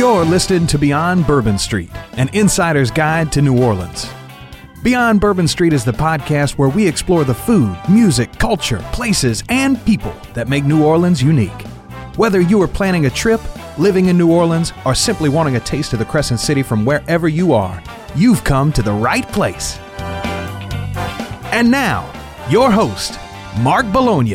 You're listening to Beyond Bourbon Street, an insider's guide to New Orleans. Beyond Bourbon Street is the podcast where we explore the food, music, culture, places, and people that make New Orleans unique. Whether you are planning a trip, living in New Orleans, or simply wanting a taste of the Crescent City from wherever you are, you've come to the right place. And now, your host, Mark Bologna.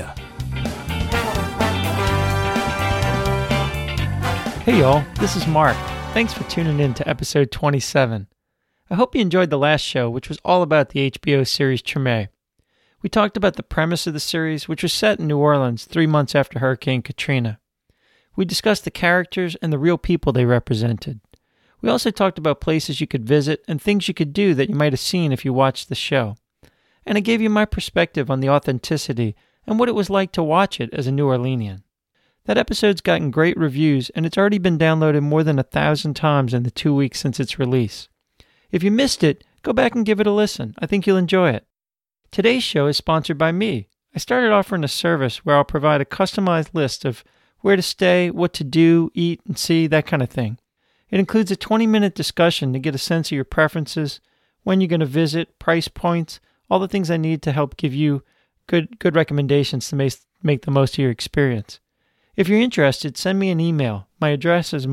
Hey y'all, this is Mark. Thanks for tuning in to episode 27. I hope you enjoyed the last show, which was all about the HBO series Treme. We talked about the premise of the series, which was set in New Orleans 3 months after Hurricane Katrina. We discussed the characters and the real people they represented. We also talked about places you could visit and things you could do that you might have seen if you watched the show. And I gave you my perspective on the authenticity and what it was like to watch it as a New Orleanian. That episode's gotten great reviews, and it's already been downloaded more than 1,000 times in the 2 weeks since its release. If you missed it, go back and give it a listen. I think you'll enjoy it. Today's show is sponsored by me. I started offering a service where I'll provide a customized list of where to stay, what to do, eat, and see, that kind of thing. It includes a 20-minute discussion to get a sense of your preferences, when you're going to visit, price points, all the things I need to help give you good recommendations to make the most of your experience. If you're interested, send me an email. My address is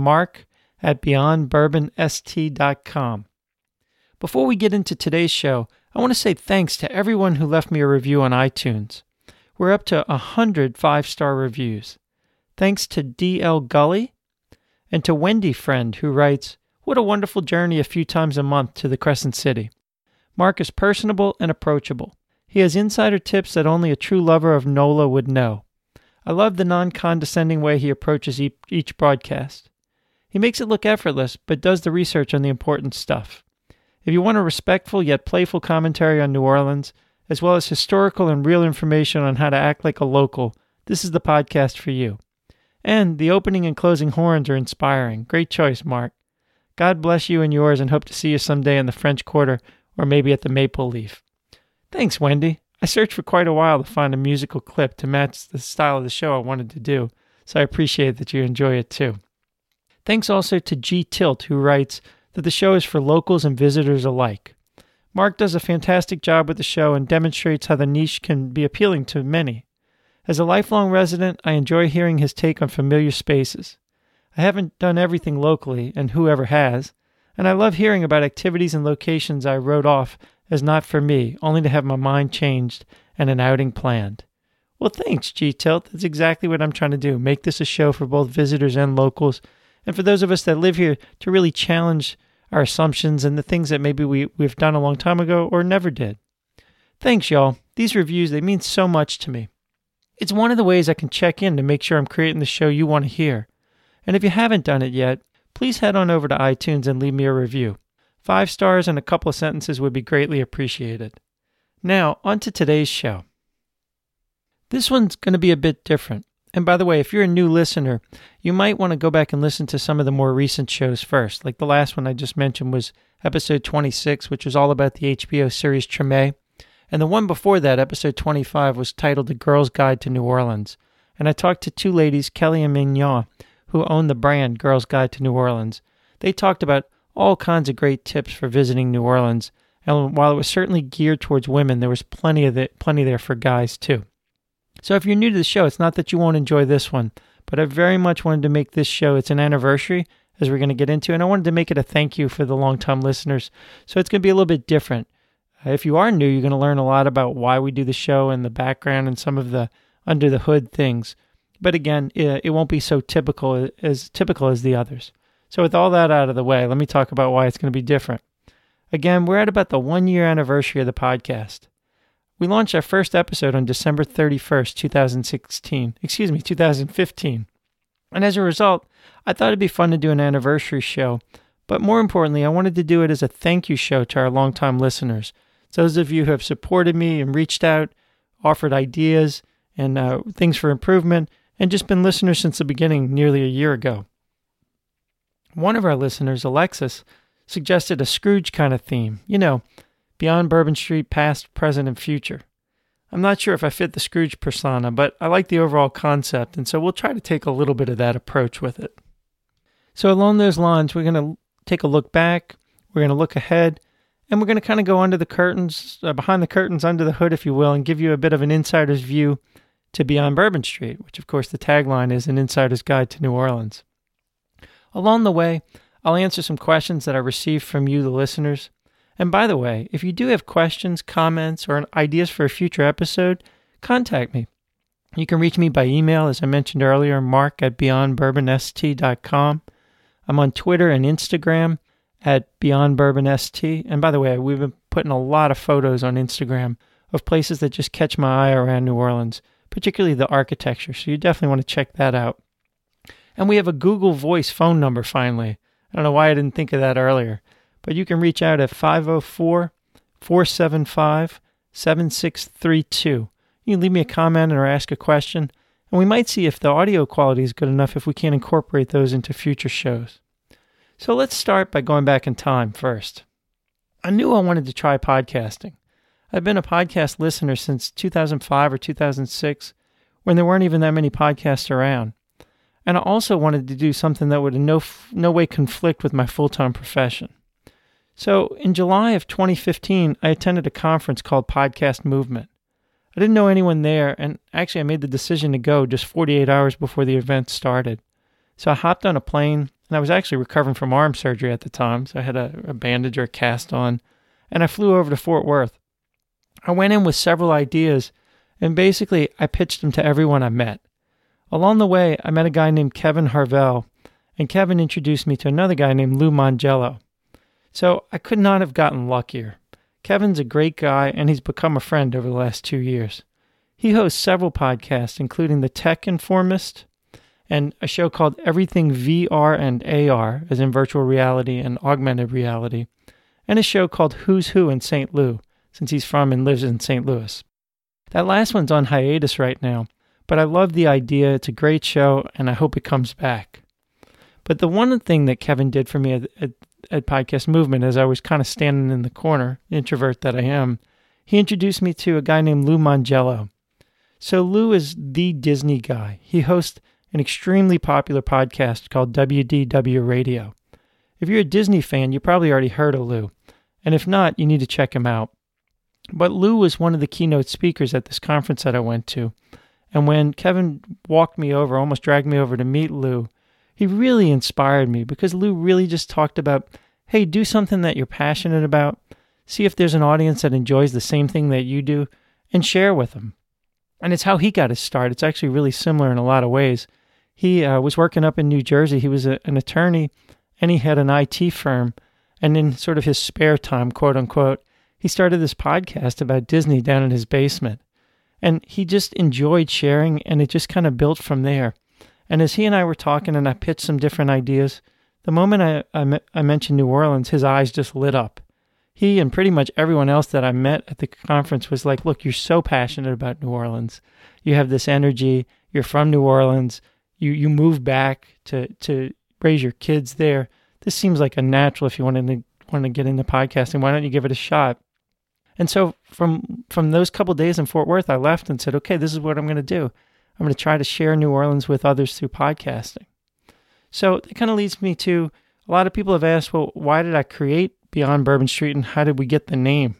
mark@beyondbourbonst.com. Before we get into today's show, I want to say thanks to everyone who left me a review on iTunes. We're up to 100 5-star reviews. Thanks to D.L. Gully and to Wendy Friend, who writes, "What a wonderful journey a few times a month to the Crescent City. Mark is personable and approachable. He has insider tips that only a true lover of NOLA would know. I love the non-condescending way he approaches each broadcast. He makes it look effortless, but does the research on the important stuff. If you want a respectful yet playful commentary on New Orleans, as well as historical and real information on how to act like a local, this is the podcast for you. And the opening and closing horns are inspiring. Great choice, Mark. God bless you and yours, and hope to see you someday in the French Quarter or maybe at the Maple Leaf." Thanks, Wendy. I searched for quite a while to find a musical clip to match the style of the show I wanted to do, so I appreciate that you enjoy it too. Thanks also to G. Tilt, who writes that the show is for locals and visitors alike. Mark does a fantastic job with the show and demonstrates how the niche can be appealing to many. As a lifelong resident, I enjoy hearing his take on familiar spaces. I haven't done everything locally, and whoever has, and I love hearing about activities and locations I wrote off as not for me, only to have my mind changed and an outing planned. Well, thanks, G-Tilt. That's exactly what I'm trying to do, make this a show for both visitors and locals, and for those of us that live here to really challenge our assumptions and the things that maybe we've done a long time ago or never did. Thanks, y'all. These reviews, they mean so much to me. It's one of the ways I can check in to make sure I'm creating the show you want to hear. And if you haven't done it yet, please head on over to iTunes and leave me a review. 5 stars and a couple of sentences would be greatly appreciated. Now, on to today's show. This one's going to be a bit different. And by the way, if you're a new listener, you might want to go back and listen to some of the more recent shows first. Like the last one I just mentioned was episode 26, which was all about the HBO series Treme. And the one before that, episode 25, was titled The Girl's Guide to New Orleans. And I talked to 2 ladies, Kelly and Mignon, who own the brand Girl's Guide to New Orleans. They talked about all kinds of great tips for visiting New Orleans, and while it was certainly geared towards women, there was plenty there for guys too. So if you're new to the show, it's not that you won't enjoy this one, but I very much wanted to make this show, it's an anniversary, as we're going to get into, and I wanted to make it a thank you for the long-time listeners, so it's going to be a little bit different. If you are new, you're going to learn a lot about why we do the show and the background and some of the under-the-hood things, but again, it won't be so typical as the others. So with all that out of the way, let me talk about why it's going to be different. Again, we're at about the 1-year anniversary of the podcast. We launched our first episode on December 31st, 2015. And as a result, I thought it'd be fun to do an anniversary show. But more importantly, I wanted to do it as a thank you show to our longtime listeners. Those of you who have supported me and reached out, offered ideas and things for improvement, and just been listeners since the beginning nearly a year ago. One of our listeners, Alexis, suggested a Scrooge kind of theme. You know, Beyond Bourbon Street, past, present, and future. I'm not sure if I fit the Scrooge persona, but I like the overall concept, and so we'll try to take a little bit of that approach with it. So along those lines, we're going to take a look back, we're going to look ahead, and we're going to kind of go under the curtains, behind the curtains, under the hood, if you will, and give you a bit of an insider's view to Beyond Bourbon Street, which of course the tagline is An Insider's Guide to New Orleans. Along the way, I'll answer some questions that I received from you, the listeners. And by the way, if you do have questions, comments, or ideas for a future episode, contact me. You can reach me by email, as I mentioned earlier, mark@beyondbourbonst.com. I'm on Twitter and Instagram at beyondbourbonst. And by the way, we've been putting a lot of photos on Instagram of places that just catch my eye around New Orleans, particularly the architecture. So you definitely want to check that out. And we have a Google Voice phone number finally. I don't know why I didn't think of that earlier, but you can reach out at 504-475-7632. You can leave me a comment or ask a question, and we might see if the audio quality is good enough if we can incorporate those into future shows. So let's start by going back in time first. I knew I wanted to try podcasting. I've been a podcast listener since 2005 or 2006, when there weren't even that many podcasts around. And I also wanted to do something that would in no way conflict with my full-time profession. So in July of 2015, I attended a conference called Podcast Movement. I didn't know anyone there, and actually I made the decision to go just 48 hours before the event started. So I hopped on a plane, and I was actually recovering from arm surgery at the time, so I had a bandage or a cast on, and I flew over to Fort Worth. I went in with several ideas, and basically I pitched them to everyone I met. Along the way, I met a guy named Kevin Harvell, and Kevin introduced me to another guy named Lou Mongello. So I could not have gotten luckier. Kevin's a great guy, and he's become a friend over the last 2 years. He hosts several podcasts, including The Tech Informist, and a show called Everything VR and AR, as in virtual reality and augmented reality, and a show called Who's Who in St. Louis, since he's from and lives in St. Louis. That last one's on hiatus right now, but I love the idea. It's a great show, and I hope it comes back. But the one thing that Kevin did for me at Podcast Movement, as I was kind of standing in the corner, introvert that I am, he introduced me to a guy named Lou Mongello. So Lou is the Disney guy. He hosts an extremely popular podcast called WDW Radio. If you're a Disney fan, you probably already heard of Lou, and if not, you need to check him out. But Lou was one of the keynote speakers at this conference that I went to, and when Kevin walked me over, almost dragged me over to meet Lou, he really inspired me because Lou really just talked about, hey, do something that you're passionate about, see if there's an audience that enjoys the same thing that you do, and share with them. And it's how he got his start. It's actually really similar in a lot of ways. He was working up in New Jersey. He was an attorney, and he had an IT firm. And in sort of his spare time, quote unquote, he started this podcast about Disney down in his basement. And he just enjoyed sharing, and it just kind of built from there. And as he and I were talking and I pitched some different ideas, the moment I mentioned New Orleans, his eyes just lit up. He and pretty much everyone else that I met at the conference was like, look, you're so passionate about New Orleans. You have this energy. You're from New Orleans. You moved back to raise your kids there. This seems like a natural if you want to get into podcasting. Why don't you give it a shot? And so from those couple days in Fort Worth, I left and said, okay, this is what I'm going to do. I'm going to try to share New Orleans with others through podcasting. So it kind of leads me to, a lot of people have asked, well, why did I create Beyond Bourbon Street and how did we get the name?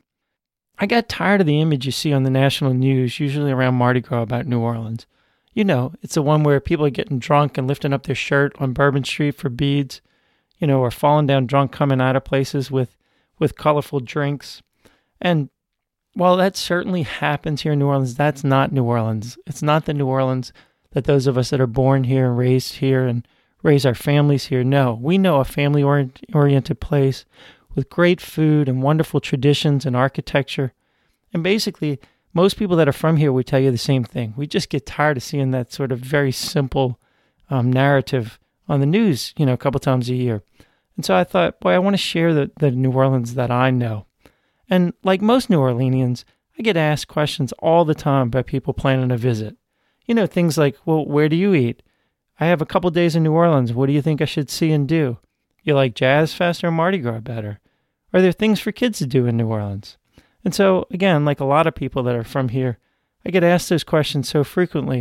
I got tired of the image you see on the national news, usually around Mardi Gras, about New Orleans. You know, it's the one where people are getting drunk and lifting up their shirt on Bourbon Street for beads, you know, or falling down drunk coming out of places with colorful drinks. And while that certainly happens here in New Orleans, that's not New Orleans. It's not the New Orleans that those of us that are born here and raised here and raise our families here know. We know a family-oriented place with great food and wonderful traditions and architecture. And basically, most people that are from here would tell you the same thing. We just get tired of seeing that sort of very simple narrative on the news, you know, a couple times a year. And so I thought, boy, I want to share the New Orleans that I know. And like most New Orleanians, I get asked questions all the time by people planning a visit. You know, things like, well, where do you eat? I have a couple days in New Orleans. What do you think I should see and do? You like Jazz Fest or Mardi Gras better? Are there things for kids to do in New Orleans? And so, again, like a lot of people that are from here, I get asked those questions so frequently,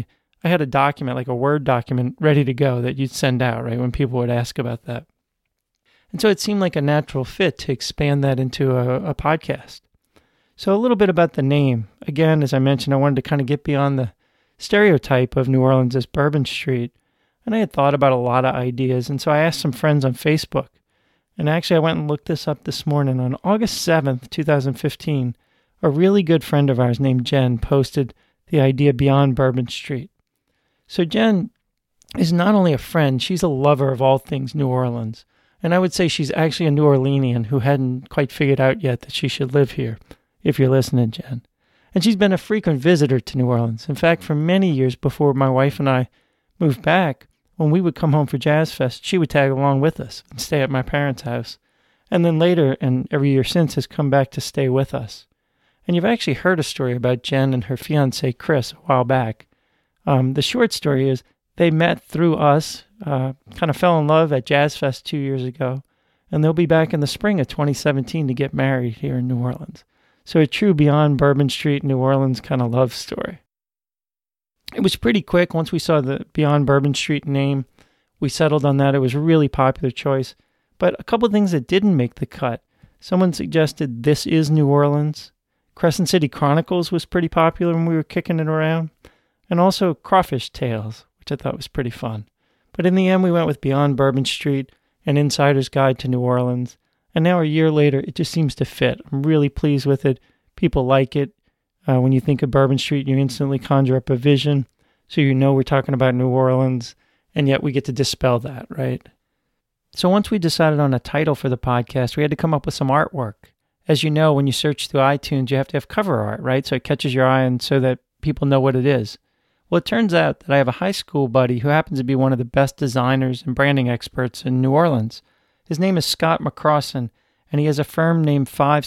I had a document, like a Word document, ready to go that you'd send out, right, when people would ask about that. And so it seemed like a natural fit to expand that into a podcast. So a little bit about the name. Again, as I mentioned, I wanted to kind of get beyond the stereotype of New Orleans as Bourbon Street. And I had thought about a lot of ideas. And so I asked some friends on Facebook. And actually, I went and looked this up this morning. On August 7th, 2015, a really good friend of ours named Jen posted the idea Beyond Bourbon Street. So Jen is not only a friend, she's a lover of all things New Orleans. And I would say she's actually a New Orleanian who hadn't quite figured out yet that she should live here, if you're listening, Jen. And she's been a frequent visitor to New Orleans. In fact, for many years before my wife and I moved back, when we would come home for Jazz Fest, she would tag along with us and stay at my parents' house. And then later, and every year since, has come back to stay with us. And you've actually heard a story about Jen and her fiancé, Chris, a while back. The short story is they met through us, kind of fell in love at Jazz Fest 2 years ago, and they'll be back in the spring of 2017 to get married here in New Orleans. So a true Beyond Bourbon Street, New Orleans kind of love story. It was pretty quick. Once we saw the Beyond Bourbon Street name, we settled on that. It was a really popular choice. But a couple of things that didn't make the cut. Someone suggested This Is New Orleans. Crescent City Chronicles was pretty popular when we were kicking it around. And also Crawfish Tales, which I thought was pretty fun. But in the end, we went with Beyond Bourbon Street, An Insider's Guide to New Orleans. And now a year later, it just seems to fit. I'm really pleased with it. People like it. When you think of Bourbon Street, you instantly conjure up a vision. So you know we're talking about New Orleans, and yet we get to dispel that, right? So once we decided on a title for the podcast, we had to come up with some artwork. As you know, when you search through iTunes, you have to have cover art, right? So it catches your eye and so that people know what it is. Well, it turns out that I have a high school buddy who happens to be one of the best designers and branding experts in New Orleans. His name is Scott McCrossan, and he has a firm named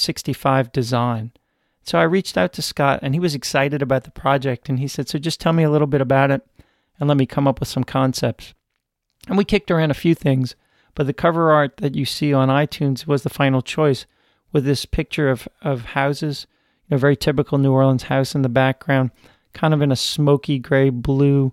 565 Design. So I reached out to Scott, and he was excited about the project, and he said, so just tell me a little bit about it, and let me come up with some concepts. And we kicked around a few things, but the cover art that you see on iTunes was the final choice, with this picture of houses, very typical New Orleans house in the background, kind of in a smoky gray blue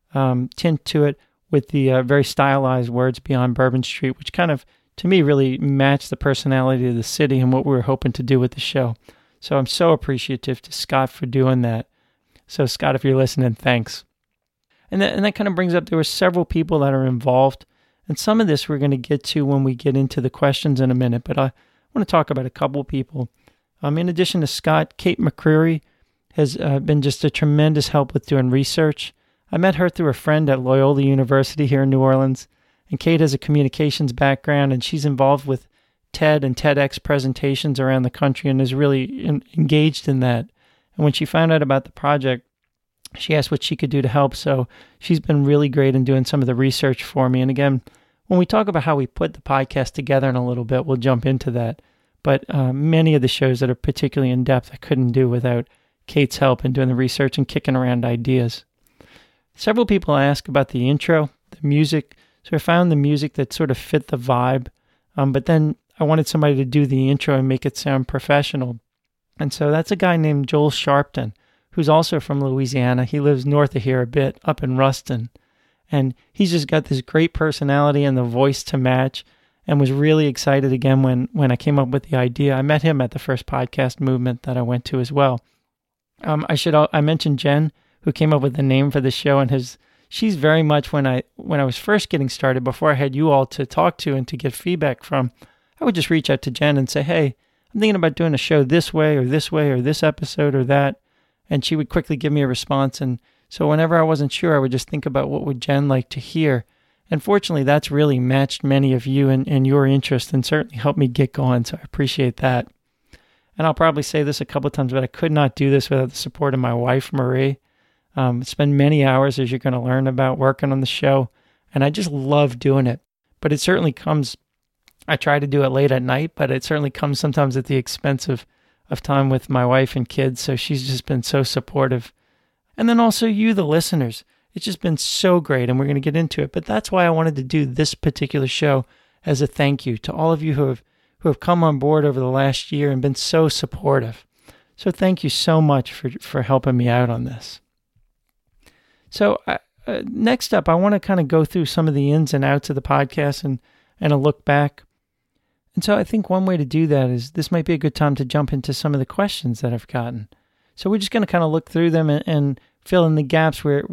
tint to it, with the very stylized words Beyond Bourbon Street, which kind of, to me, really matched the personality of the city and what we were hoping to do with the show. So I'm so appreciative to Scott for doing that. So Scott, if you're listening, thanks. And that kind of brings up, there were several people that are involved. And some of this we're going to get to when we get into the questions in a minute. But I want to talk about a couple people. In addition to Scott, Kate McCreary has been just a tremendous help with doing research. I met her through a friend at Loyola University here in New Orleans. And Kate has a communications background, and she's involved with TED and TEDx presentations around the country and is really engaged in that. And when she found out about the project, she asked what she could do to help. So she's been really great in doing some of the research for me. And again, when we talk about how we put the podcast together in a little bit, we'll jump into that. But many of the shows that are particularly in depth, I couldn't do without Kate's help in doing the research and kicking around ideas. Several people ask about the intro, the music. So I found the music that sort of fit the vibe. But then I wanted somebody to do the intro and make it sound professional. And so that's a guy named Joel Sharpton, who's also from Louisiana. He lives north of here a bit, up in Ruston. And he's just got this great personality and the voice to match, and was really excited again when I came up with the idea. I met him at the first podcast movement that I went to as well. I mentioned Jen, who came up with the name for the show, and she's very much, when I was first getting started, before I had you all to talk to and to get feedback from, I would just reach out to Jen and say, hey, I'm thinking about doing a show this way or this episode or that. And she would quickly give me a response. And so whenever I wasn't sure, I would just think about what would Jen like to hear. And fortunately, that's really matched many of you and your interest, and certainly helped me get going. So I appreciate that. And I'll probably say this a couple of times, but I could not do this without the support of my wife, Marie. It's been many hours, as you're going to learn about, working on the show. And I just love doing it. But it certainly comes, I try to do it late at night, but it certainly comes sometimes at the expense of time with my wife and kids. So she's just been so supportive. And then also you, the listeners. It's just been so great, and we're going to get into it. But that's why I wanted to do this particular show as a thank you to all of you who have come on board over the last year and been so supportive. So thank you so much for helping me out on this. So next up, I want to kind of go through some of the ins and outs of the podcast and a look back. And so I think one way to do that is this might be a good time to jump into some of the questions that I've gotten. So we're just going to kind of look through them and fill in the gaps where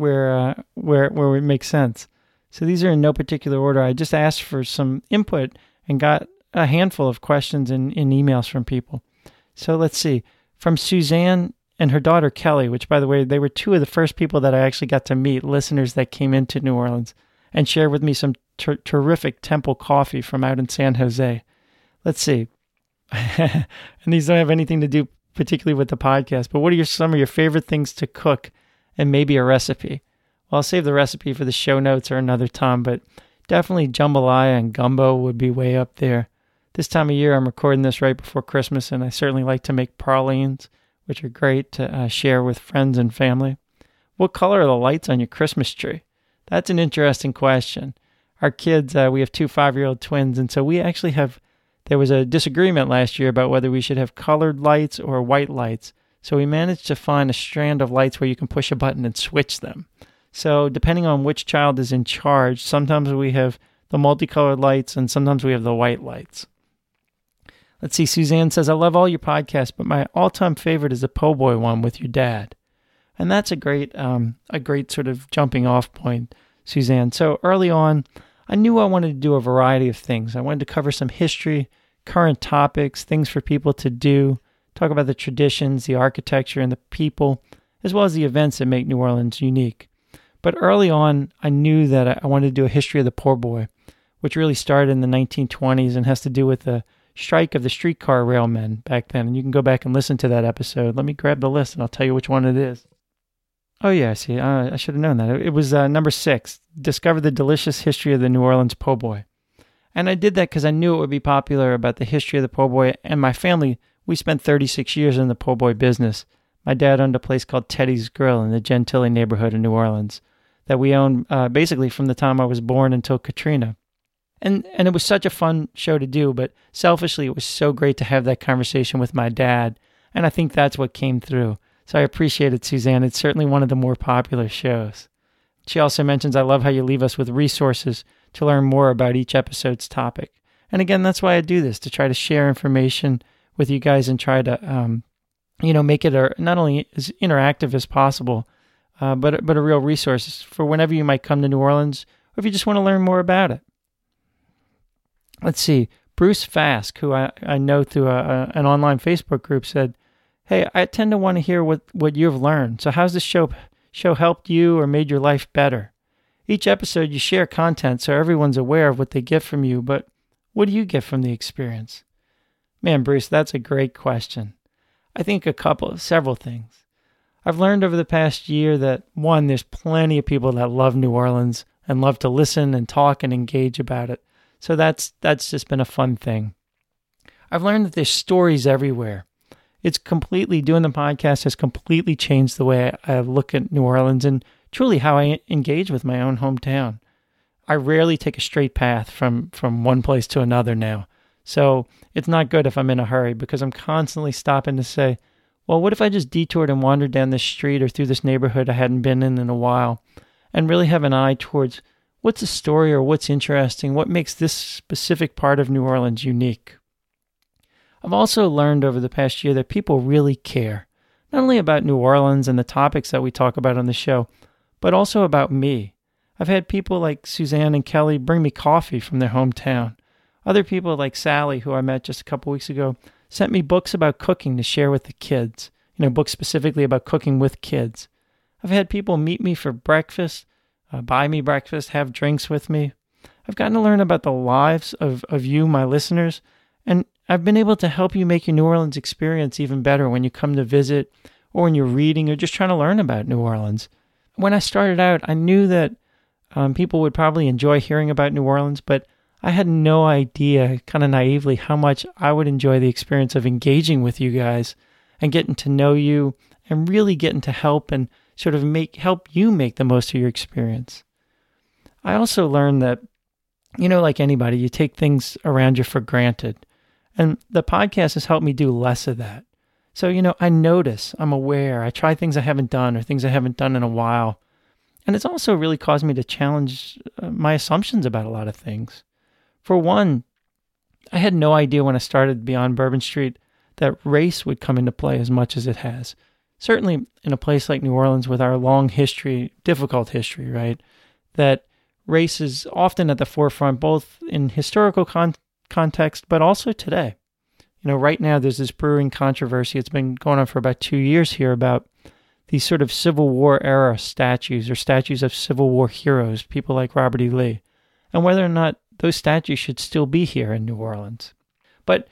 it makes sense. So these are in no particular order. I just asked for some input and got a handful of questions in emails from people. So let's see. From Suzanne and her daughter Kelly, which, by the way, they were two of the first people that I actually got to meet, listeners that came into New Orleans and shared with me some terrific Temple coffee from out in San Jose. Let's see. And these don't have anything to do particularly with the podcast, but what are some of your favorite things to cook and maybe a recipe? Well, I'll save the recipe for the show notes or another time, but definitely jambalaya and gumbo would be way up there. This time of year, I'm recording this right before Christmas, and I certainly like to make pralines, which are great to share with friends and family. What color are the lights on your Christmas tree? That's an interesting question. Our kids, we have 2 5-year-old twins, and so we actually there was a disagreement last year about whether we should have colored lights or white lights. So we managed to find a strand of lights where you can push a button and switch them. So depending on which child is in charge, sometimes we have the multicolored lights and sometimes we have the white lights. Let's see, Suzanne says, I love all your podcasts, but my all-time favorite is the Po' Boy one with your dad. And that's a great sort of jumping off point, Suzanne. So early on, I knew I wanted to do a variety of things. I wanted to cover some history, current topics, things for people to do, talk about the traditions, the architecture, and the people, as well as the events that make New Orleans unique. But early on, I knew that I wanted to do a history of the poor boy, which really started in the 1920s and has to do with the strike of the streetcar railmen back then. And you can go back and listen to that episode. Let me grab the list and I'll tell you which one it is. Oh, yeah, I see. I should have known that. It was number 6, Discover the Delicious History of the New Orleans Po' Boy. And I did that because I knew it would be popular about the history of the po' boy, and my family, we spent 36 years in the po' boy business. My dad owned a place called Teddy's Grill in the Gentilly neighborhood in New Orleans that we owned basically from the time I was born until Katrina. And it was such a fun show to do, but selfishly, it was so great to have that conversation with my dad, and I think that's what came through. So I appreciate it, Suzanne. It's certainly one of the more popular shows. She also mentions, I love how you leave us with resources to learn more about each episode's topic. And again, that's why I do this, to try to share information with you guys and try to, make it not only as interactive as possible, but a real resource for whenever you might come to New Orleans, or if you just want to learn more about it. Let's see. Bruce Fask, who I know through an online Facebook group, said, hey, I tend to want to hear what you've learned. So how's this show helped you or made your life better? Each episode you share content so everyone's aware of what they get from you, but what do you get from the experience? Man, Bruce, that's a great question. I think several things. I've learned over the past year that, one, there's plenty of people that love New Orleans and love to listen and talk and engage about it. So that's just been a fun thing. I've learned that there's stories everywhere. Doing the podcast has completely changed the way I look at New Orleans and truly how I engage with my own hometown. I rarely take a straight path from one place to another now. So it's not good if I'm in a hurry because I'm constantly stopping to say, well, what if I just detoured and wandered down this street or through this neighborhood I hadn't been in a while and really have an eye towards what's the story or what's interesting, what makes this specific part of New Orleans unique. I've also learned over the past year that people really care, not only about New Orleans and the topics that we talk about on the show, but also about me. I've had people like Suzanne and Kelly bring me coffee from their hometown. Other people like Sally, who I met just a couple weeks ago, sent me books about cooking to share with the kids, books specifically about cooking with kids. I've had people meet me for breakfast, buy me breakfast, have drinks with me. I've gotten to learn about the lives of you, my listeners, and I've been able to help you make your New Orleans experience even better when you come to visit or when you're reading or just trying to learn about New Orleans. When I started out, I knew that people would probably enjoy hearing about New Orleans, but I had no idea, kind of naively, how much I would enjoy the experience of engaging with you guys and getting to know you and really getting to help and sort of help you make the most of your experience. I also learned that, like anybody, you take things around you for granted. And the podcast has helped me do less of that. So, I notice, I'm aware, I try things I haven't done or things I haven't done in a while. And it's also really caused me to challenge my assumptions about a lot of things. For one, I had no idea when I started Beyond Bourbon Street that race would come into play as much as it has. Certainly in a place like New Orleans with our long history, difficult history, right? That race is often at the forefront, both in historical context, but also today. Right now there's this brewing controversy. It's been going on for about 2 years here about these sort of Civil War era statues or statues of Civil War heroes, people like Robert E. Lee, and whether or not those statues should still be here in New Orleans. But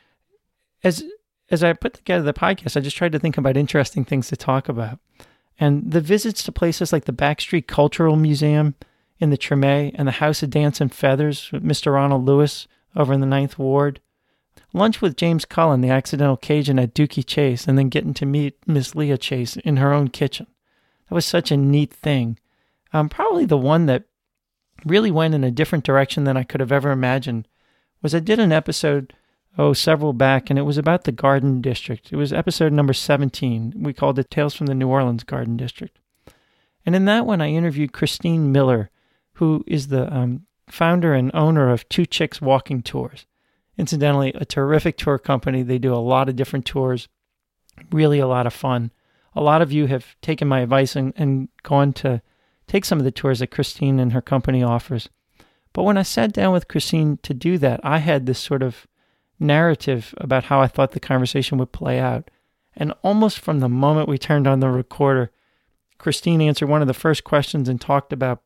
as I put together the podcast, I just tried to think about interesting things to talk about. And the visits to places like the Backstreet Cultural Museum in the Treme and the House of Dance and Feathers with Mr. Ronald Lewis over in the 9th Ward, lunch with James Cullen, the accidental Cajun at Dookie Chase, and then getting to meet Miss Leah Chase in her own kitchen. That was such a neat thing. Probably the one that really went in a different direction than I could have ever imagined was I did an episode, several back, and it was about the Garden District. It was episode number 17. We called it Tales from the New Orleans Garden District. And in that one, I interviewed Christine Miller, who is the founder and owner of Two Chicks Walking Tours. Incidentally, a terrific tour company. They do a lot of different tours, really a lot of fun. A lot of you have taken my advice and gone to take some of the tours that Christine and her company offers. But when I sat down with Christine to do that, I had this sort of narrative about how I thought the conversation would play out. And almost from the moment we turned on the recorder, Christine answered one of the first questions and talked about,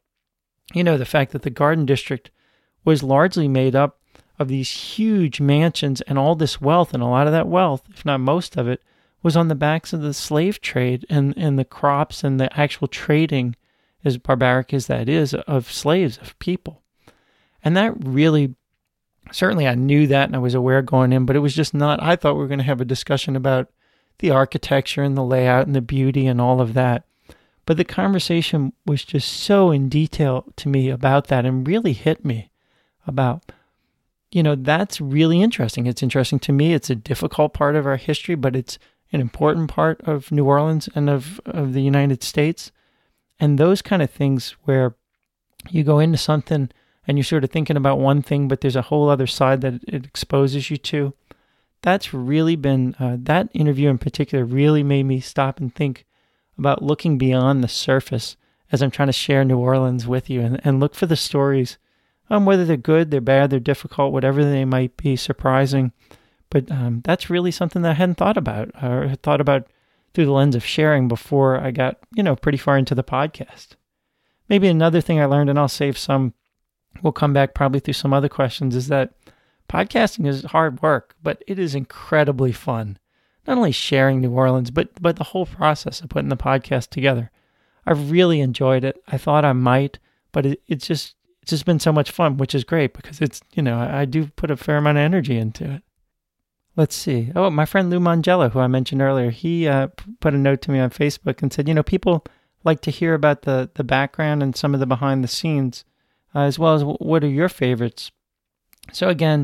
the fact that the Garden District was largely made up of these huge mansions and all this wealth, and a lot of that wealth, if not most of it, was on the backs of the slave trade and the crops and the actual trading, as barbaric as that is, of slaves, of people. And that really, certainly I knew that and I was aware going in, but it was just not, I thought we were going to have a discussion about the architecture and the layout and the beauty and all of that. But the conversation was just so in detail to me about that and really hit me about, that's really interesting. It's interesting to me. It's a difficult part of our history, but it's an important part of New Orleans and of the United States. And those kind of things where you go into something and you're sort of thinking about one thing, but there's a whole other side that it exposes you to. That's really been, that interview in particular really made me stop and think about looking beyond the surface as I'm trying to share New Orleans with you and look for the stories, whether they're good, they're bad, they're difficult, whatever they might be, surprising. But that's really something that I hadn't thought about or had thought about through the lens of sharing before I got, pretty far into the podcast. Maybe another thing I learned, and I'll save some, we'll come back probably through some other questions, is that podcasting is hard work, but it is incredibly fun. Not only sharing New Orleans, but the whole process of putting the podcast together. I've really enjoyed it. I thought I might, but it's just been so much fun, which is great because it's, I do put a fair amount of energy into it. Let's see. Oh, my friend Lou Mangello, who I mentioned earlier, he put a note to me on Facebook and said, people like to hear about the background and some of the behind the scenes, as well as what are your favorites. So again,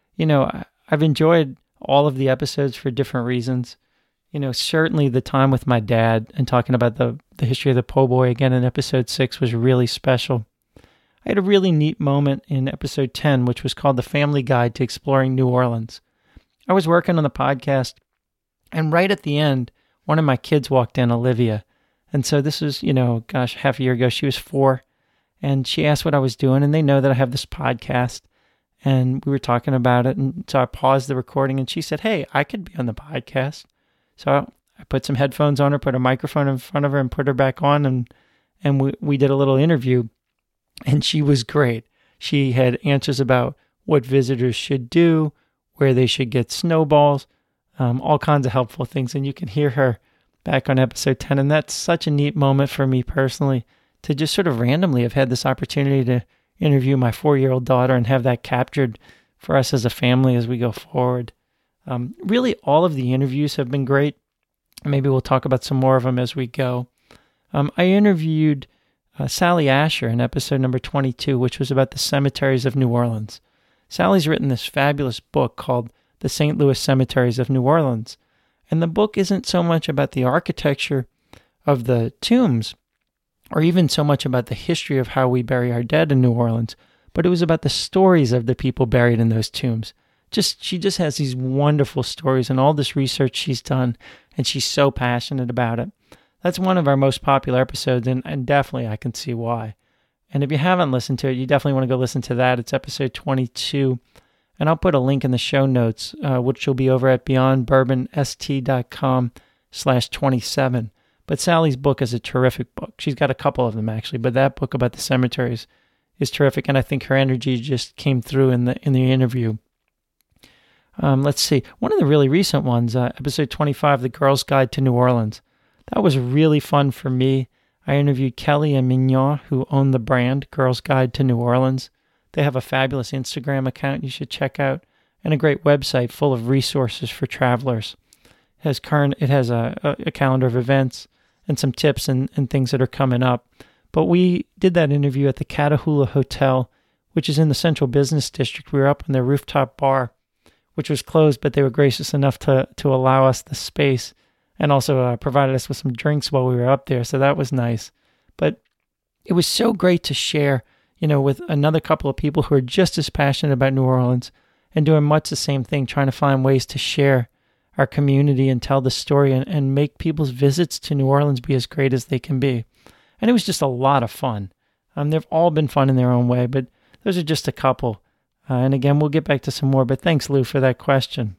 I've enjoyed all of the episodes for different reasons. Certainly the time with my dad and talking about the history of the po' boy again in episode 6 was really special. I had a really neat moment in episode 10, which was called The Family Guide to Exploring New Orleans. I was working on the podcast, and right at the end, one of my kids walked in, Olivia. And so this was, half a year ago, she was 4, and she asked what I was doing, and they know that I have this podcast. And we were talking about it, and so I paused the recording, and she said, "Hey, I could be on the podcast." So I put some headphones on her, put a microphone in front of her, and put her back on, and we did a little interview, and she was great. She had answers about what visitors should do, where they should get snowballs, all kinds of helpful things, and you can hear her back on episode 10, and that's such a neat moment for me personally to just sort of randomly have had this opportunity to interview my 4-year-old daughter and have that captured for us as a family as we go forward. Really, all of the interviews have been great. Maybe we'll talk about some more of them as we go. I interviewed Sally Asher in episode number 22, which was about the cemeteries of New Orleans. Sally's written this fabulous book called The St. Louis Cemeteries of New Orleans. And the book isn't so much about the architecture of the tombs, or even so much about the history of how we bury our dead in New Orleans, but it was about the stories of the people buried in those tombs. She just has these wonderful stories and all this research she's done, and she's so passionate about it. That's one of our most popular episodes, and definitely I can see why. And if you haven't listened to it, you definitely want to go listen to that. It's episode 22, and I'll put a link in the show notes, which will be over at beyondbourbonst.com/27. But Sally's book is a terrific book. She's got a couple of them, actually, but that book about the cemeteries is terrific, and I think her energy just came through in the interview. Let's see. One of the really recent ones, episode 25, The Girl's Guide to New Orleans. That was really fun for me. I interviewed Kelly and Mignon, who own the brand Girl's Guide to New Orleans. They have a fabulous Instagram account you should check out, and a great website full of resources for travelers. It has a calendar of events and some tips and things that are coming up. But we did that interview at the Catahoula Hotel, which is in the Central Business District. We were up in their rooftop bar, which was closed, but they were gracious enough to allow us the space, and also provided us with some drinks while we were up there, so that was nice. But it was so great to share, with another couple of people who are just as passionate about New Orleans and doing much the same thing, trying to find ways to share our community and tell the story and make people's visits to New Orleans be as great as they can be. And it was just a lot of fun. They've all been fun in their own way, but those are just a couple. And again, we'll get back to some more, but thanks, Lou, for that question.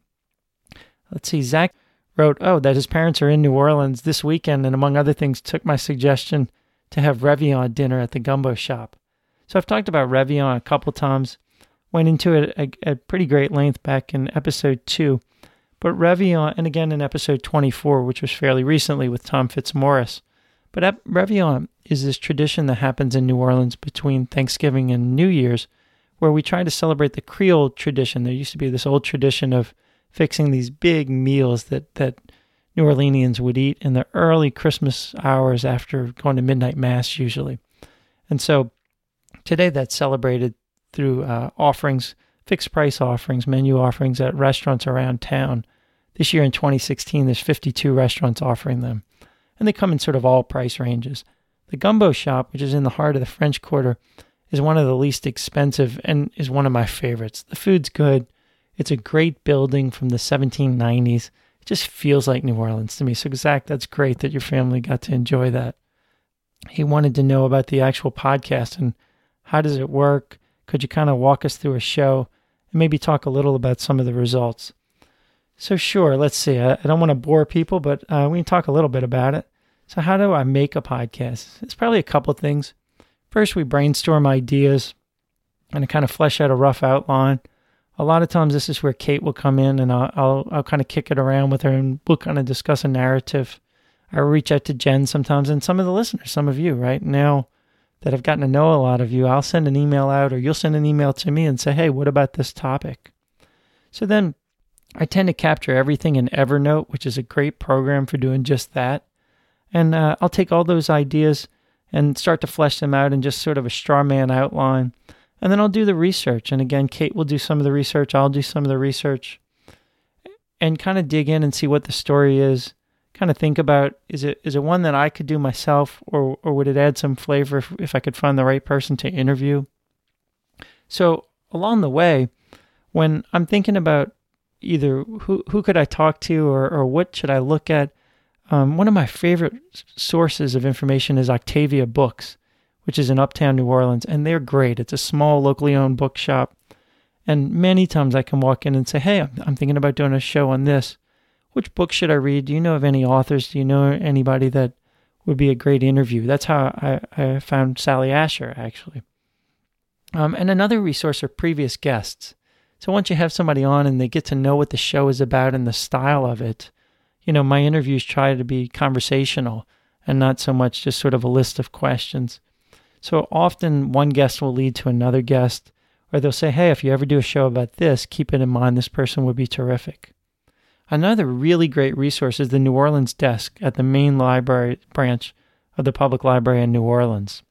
Let's see, Zach wrote, that his parents are in New Orleans this weekend, and among other things, took my suggestion to have Réveillon dinner at the Gumbo Shop. So I've talked about Réveillon a couple times, went into it at pretty great length back in episode 2, but Réveillon, and again in episode 24, which was fairly recently with Tom Fitzmaurice, but Réveillon is this tradition that happens in New Orleans between Thanksgiving and New Year's, where we try to celebrate the Creole tradition. There used to be this old tradition of fixing these big meals that New Orleanians would eat in the early Christmas hours after going to midnight mass usually. And so today that's celebrated through offerings, fixed price offerings, menu offerings at restaurants around town. This year in 2016, there's 52 restaurants offering them. And they come in sort of all price ranges. The Gumbo Shop, which is in the heart of the French Quarter, is one of the least expensive and is one of my favorites. The food's good. It's a great building from the 1790s. It just feels like New Orleans to me. So Zach, that's great that your family got to enjoy that. He wanted to know about the actual podcast and how does it work? Could you kind of walk us through a show and maybe talk a little about some of the results? So sure, let's see. I don't want to bore people, but we can talk a little bit about it. So how do I make a podcast? It's probably a couple of things. First, we brainstorm ideas and kind of flesh out a rough outline. A lot of times this is where Kate will come in and I'll kind of kick it around with her and we'll kind of discuss a narrative. I reach out to Jen sometimes and some of the listeners, some of you, right? Now that I've gotten to know a lot of you, I'll send an email out or you'll send an email to me and say, hey, what about this topic? So then I tend to capture everything in Evernote, which is a great program for doing just that. And I'll take all those ideas and start to flesh them out in just sort of a straw man outline. And then I'll do the research. And again, Kate will do some of the research. I'll do some of the research and kind of dig in and see what the story is. Kind of think about, is it one that I could do myself or would it add some flavor if I could find the right person to interview? So along the way, when I'm thinking about either who could I talk to or what should I look at, one of my favorite sources of information is Octavia Books, which is in Uptown New Orleans, and they're great. It's a small, locally owned bookshop, and many times I can walk in and say, hey, I'm thinking about doing a show on this. Which book should I read? Do you know of any authors? Do you know anybody that would be a great interview? That's how I found Sally Asher, actually. And another resource are previous guests. So once you have somebody on and they get to know what the show is about and the style of it, my interviews try to be conversational and not so much just sort of a list of questions. So often one guest will lead to another guest, or they'll say, hey, if you ever do a show about this, keep it in mind, this person would be terrific. Another really great resource is the New Orleans desk at the main library branch of the Public Library in New Orleans.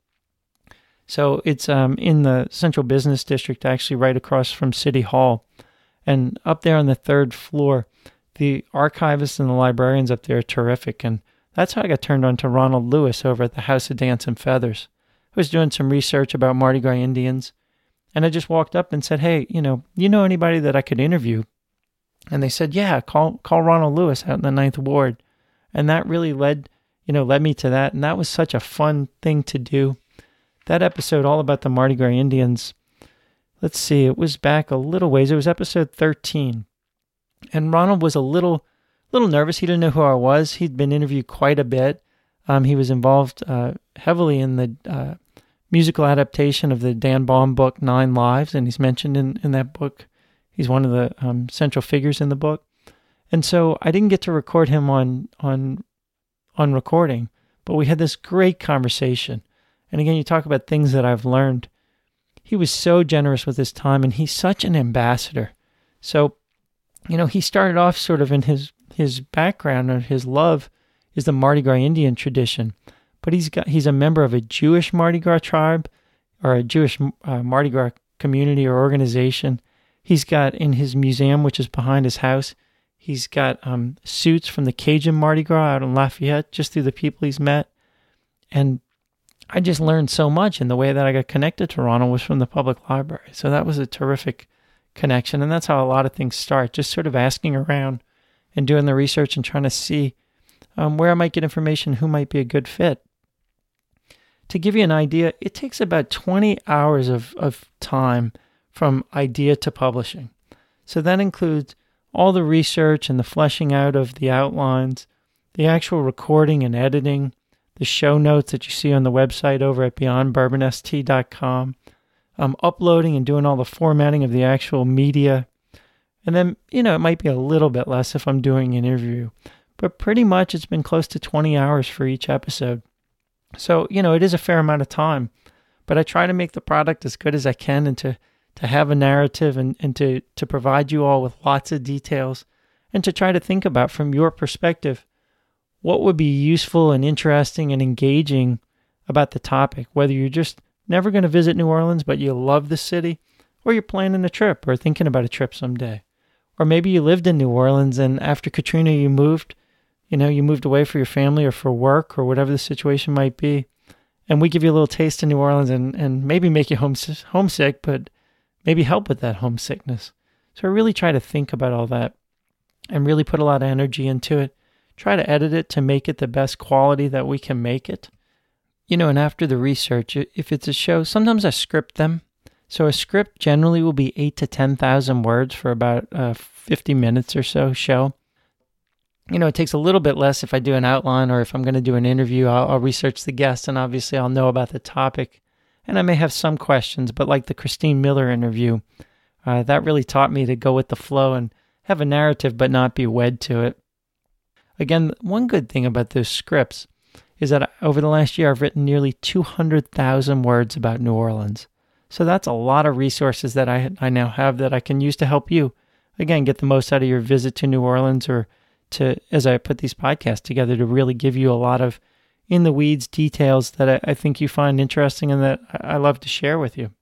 So it's in the Central Business District, actually right across from City Hall. And up there on the third floor, the archivists and the librarians up there are terrific, and That's how I got turned on to Ronald Lewis over at the House of Dance and Feathers. I was doing some research about Mardi Gras Indians, and I just walked up and said, hey, you know anybody that I could interview? And they said, yeah, call Ronald Lewis out in the Ninth Ward. And that really led me to that. And that was such a fun thing to do. That episode all about the Mardi Gras Indians, let's see, it was back a little ways. It was episode 13. And Ronald was a little nervous. He didn't know who I was. He'd been interviewed quite a bit. He was involved heavily in the musical adaptation of the Dan Baum book, 9 Lives, and he's mentioned in that book. He's one of the central figures in the book. And so I didn't get to record him on recording, but we had this great conversation. And again, you talk about things that I've learned. He was so generous with his time, and he's such an ambassador. So, he started off sort of in his background, or his love is the Mardi Gras Indian tradition. But he's a member of a Jewish Mardi Gras tribe, or a Jewish Mardi Gras community or organization. He's got in his museum, which is behind his house, he's got suits from the Cajun Mardi Gras out in Lafayette, just through the people he's met. And I just learned so much, and the way that I got connected to Ronald was from the public library. So that was a terrific connection, and that's how a lot of things start, just sort of asking around and doing the research and trying to see where I might get information, who might be a good fit. To give you an idea, it takes about 20 hours of time from idea to publishing. So that includes all the research and the fleshing out of the outlines, the actual recording and editing, the show notes that you see on the website over at beyondbourbonost.com, uploading and doing all the formatting of the actual media. And then, it might be a little bit less if I'm doing an interview, but pretty much it's been close to 20 hours for each episode. So, it is a fair amount of time, but I try to make the product as good as I can, and to have a narrative and to provide you all with lots of details, and to try to think about, from your perspective, what would be useful and interesting and engaging about the topic, whether you're just never going to visit New Orleans, but you love the city, or you're planning a trip or thinking about a trip someday. Or maybe you lived in New Orleans, and after Katrina you moved away for your family or for work or whatever the situation might be. And we give you a little taste of New Orleans and maybe make you homesick, but maybe help with that homesickness. So I really try to think about all that and really put a lot of energy into it. Try to edit it to make it the best quality that we can make it. And after the research, if it's a show, sometimes I script them. So a script generally will be 8,000 to 10,000 words for about 50 minutes or so show. It takes a little bit less if I do an outline, or if I'm going to do an interview, I'll research the guest, and obviously I'll know about the topic. And I may have some questions, but like the Christine Miller interview, that really taught me to go with the flow and have a narrative but not be wed to it. Again, one good thing about those scripts is that over the last year I've written nearly 200,000 words about New Orleans. So that's a lot of resources that I now have that I can use to help you, again, get the most out of your visit to New Orleans, or to, as I put these podcasts together, to really give you a lot of in-the-weeds details that I think you find interesting and that I love to share with you.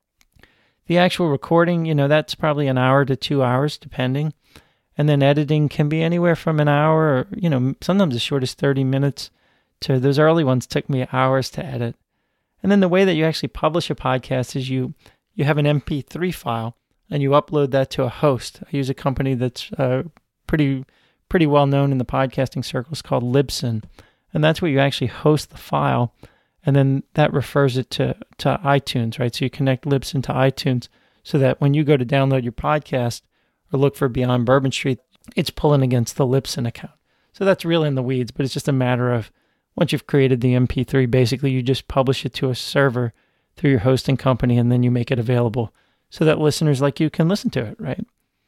The actual recording, that's probably an hour to 2 hours, depending. And then editing can be anywhere from an hour, or, sometimes as short as 30 minutes, to those early ones took me hours to edit. And then the way that you actually publish a podcast is you have an MP3 file and you upload that to a host. I use a company that's pretty well known in the podcasting circles called Libsyn. And that's where you actually host the file, and then that refers it to iTunes, right? So you connect Libsyn to iTunes so that when you go to download your podcast or look for Beyond Bourbon Street, it's pulling against the Libsyn account. So that's really in the weeds, but it's just a matter of, once you've created the MP3, basically you just publish it to a server through your hosting company, and then you make it available so that listeners like you can listen to it, right?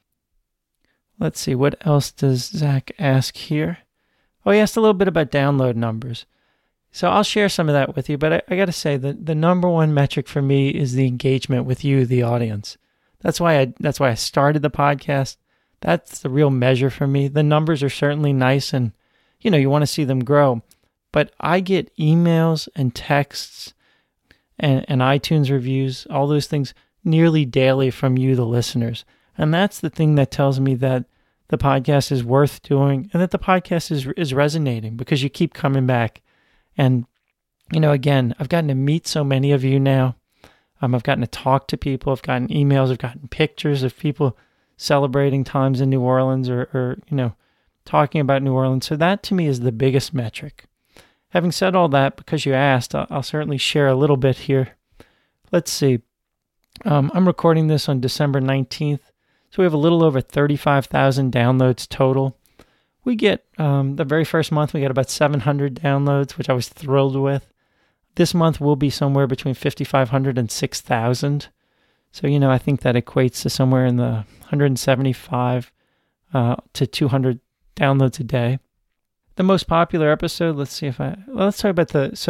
Let's see, what else does Zach ask here? Oh, he asked a little bit about download numbers. So I'll share some of that with you, but I got to say that the number one metric for me is the engagement with you, the audience. That's why I started the podcast. That's the real measure for me. The numbers are certainly nice, and you want to see them grow. But I get emails and texts and iTunes reviews, all those things, nearly daily from you, the listeners. And that's the thing that tells me that the podcast is worth doing and that the podcast is resonating because you keep coming back. And, again, I've gotten to meet so many of you now. I've gotten to talk to people. I've gotten emails. I've gotten pictures of people celebrating times in New Orleans or talking about New Orleans. So that to me is the biggest metric. Having said all that, because you asked, I'll certainly share a little bit here. Let's see. I'm recording this on December 19th. So we have a little over 35,000 downloads total. We get, the very first month, we got about 700 downloads, which I was thrilled with. This month will be somewhere between 5,500 and 6,000. So, I think that equates to somewhere in the 175 to 200 downloads a day. The most popular episode, let's talk about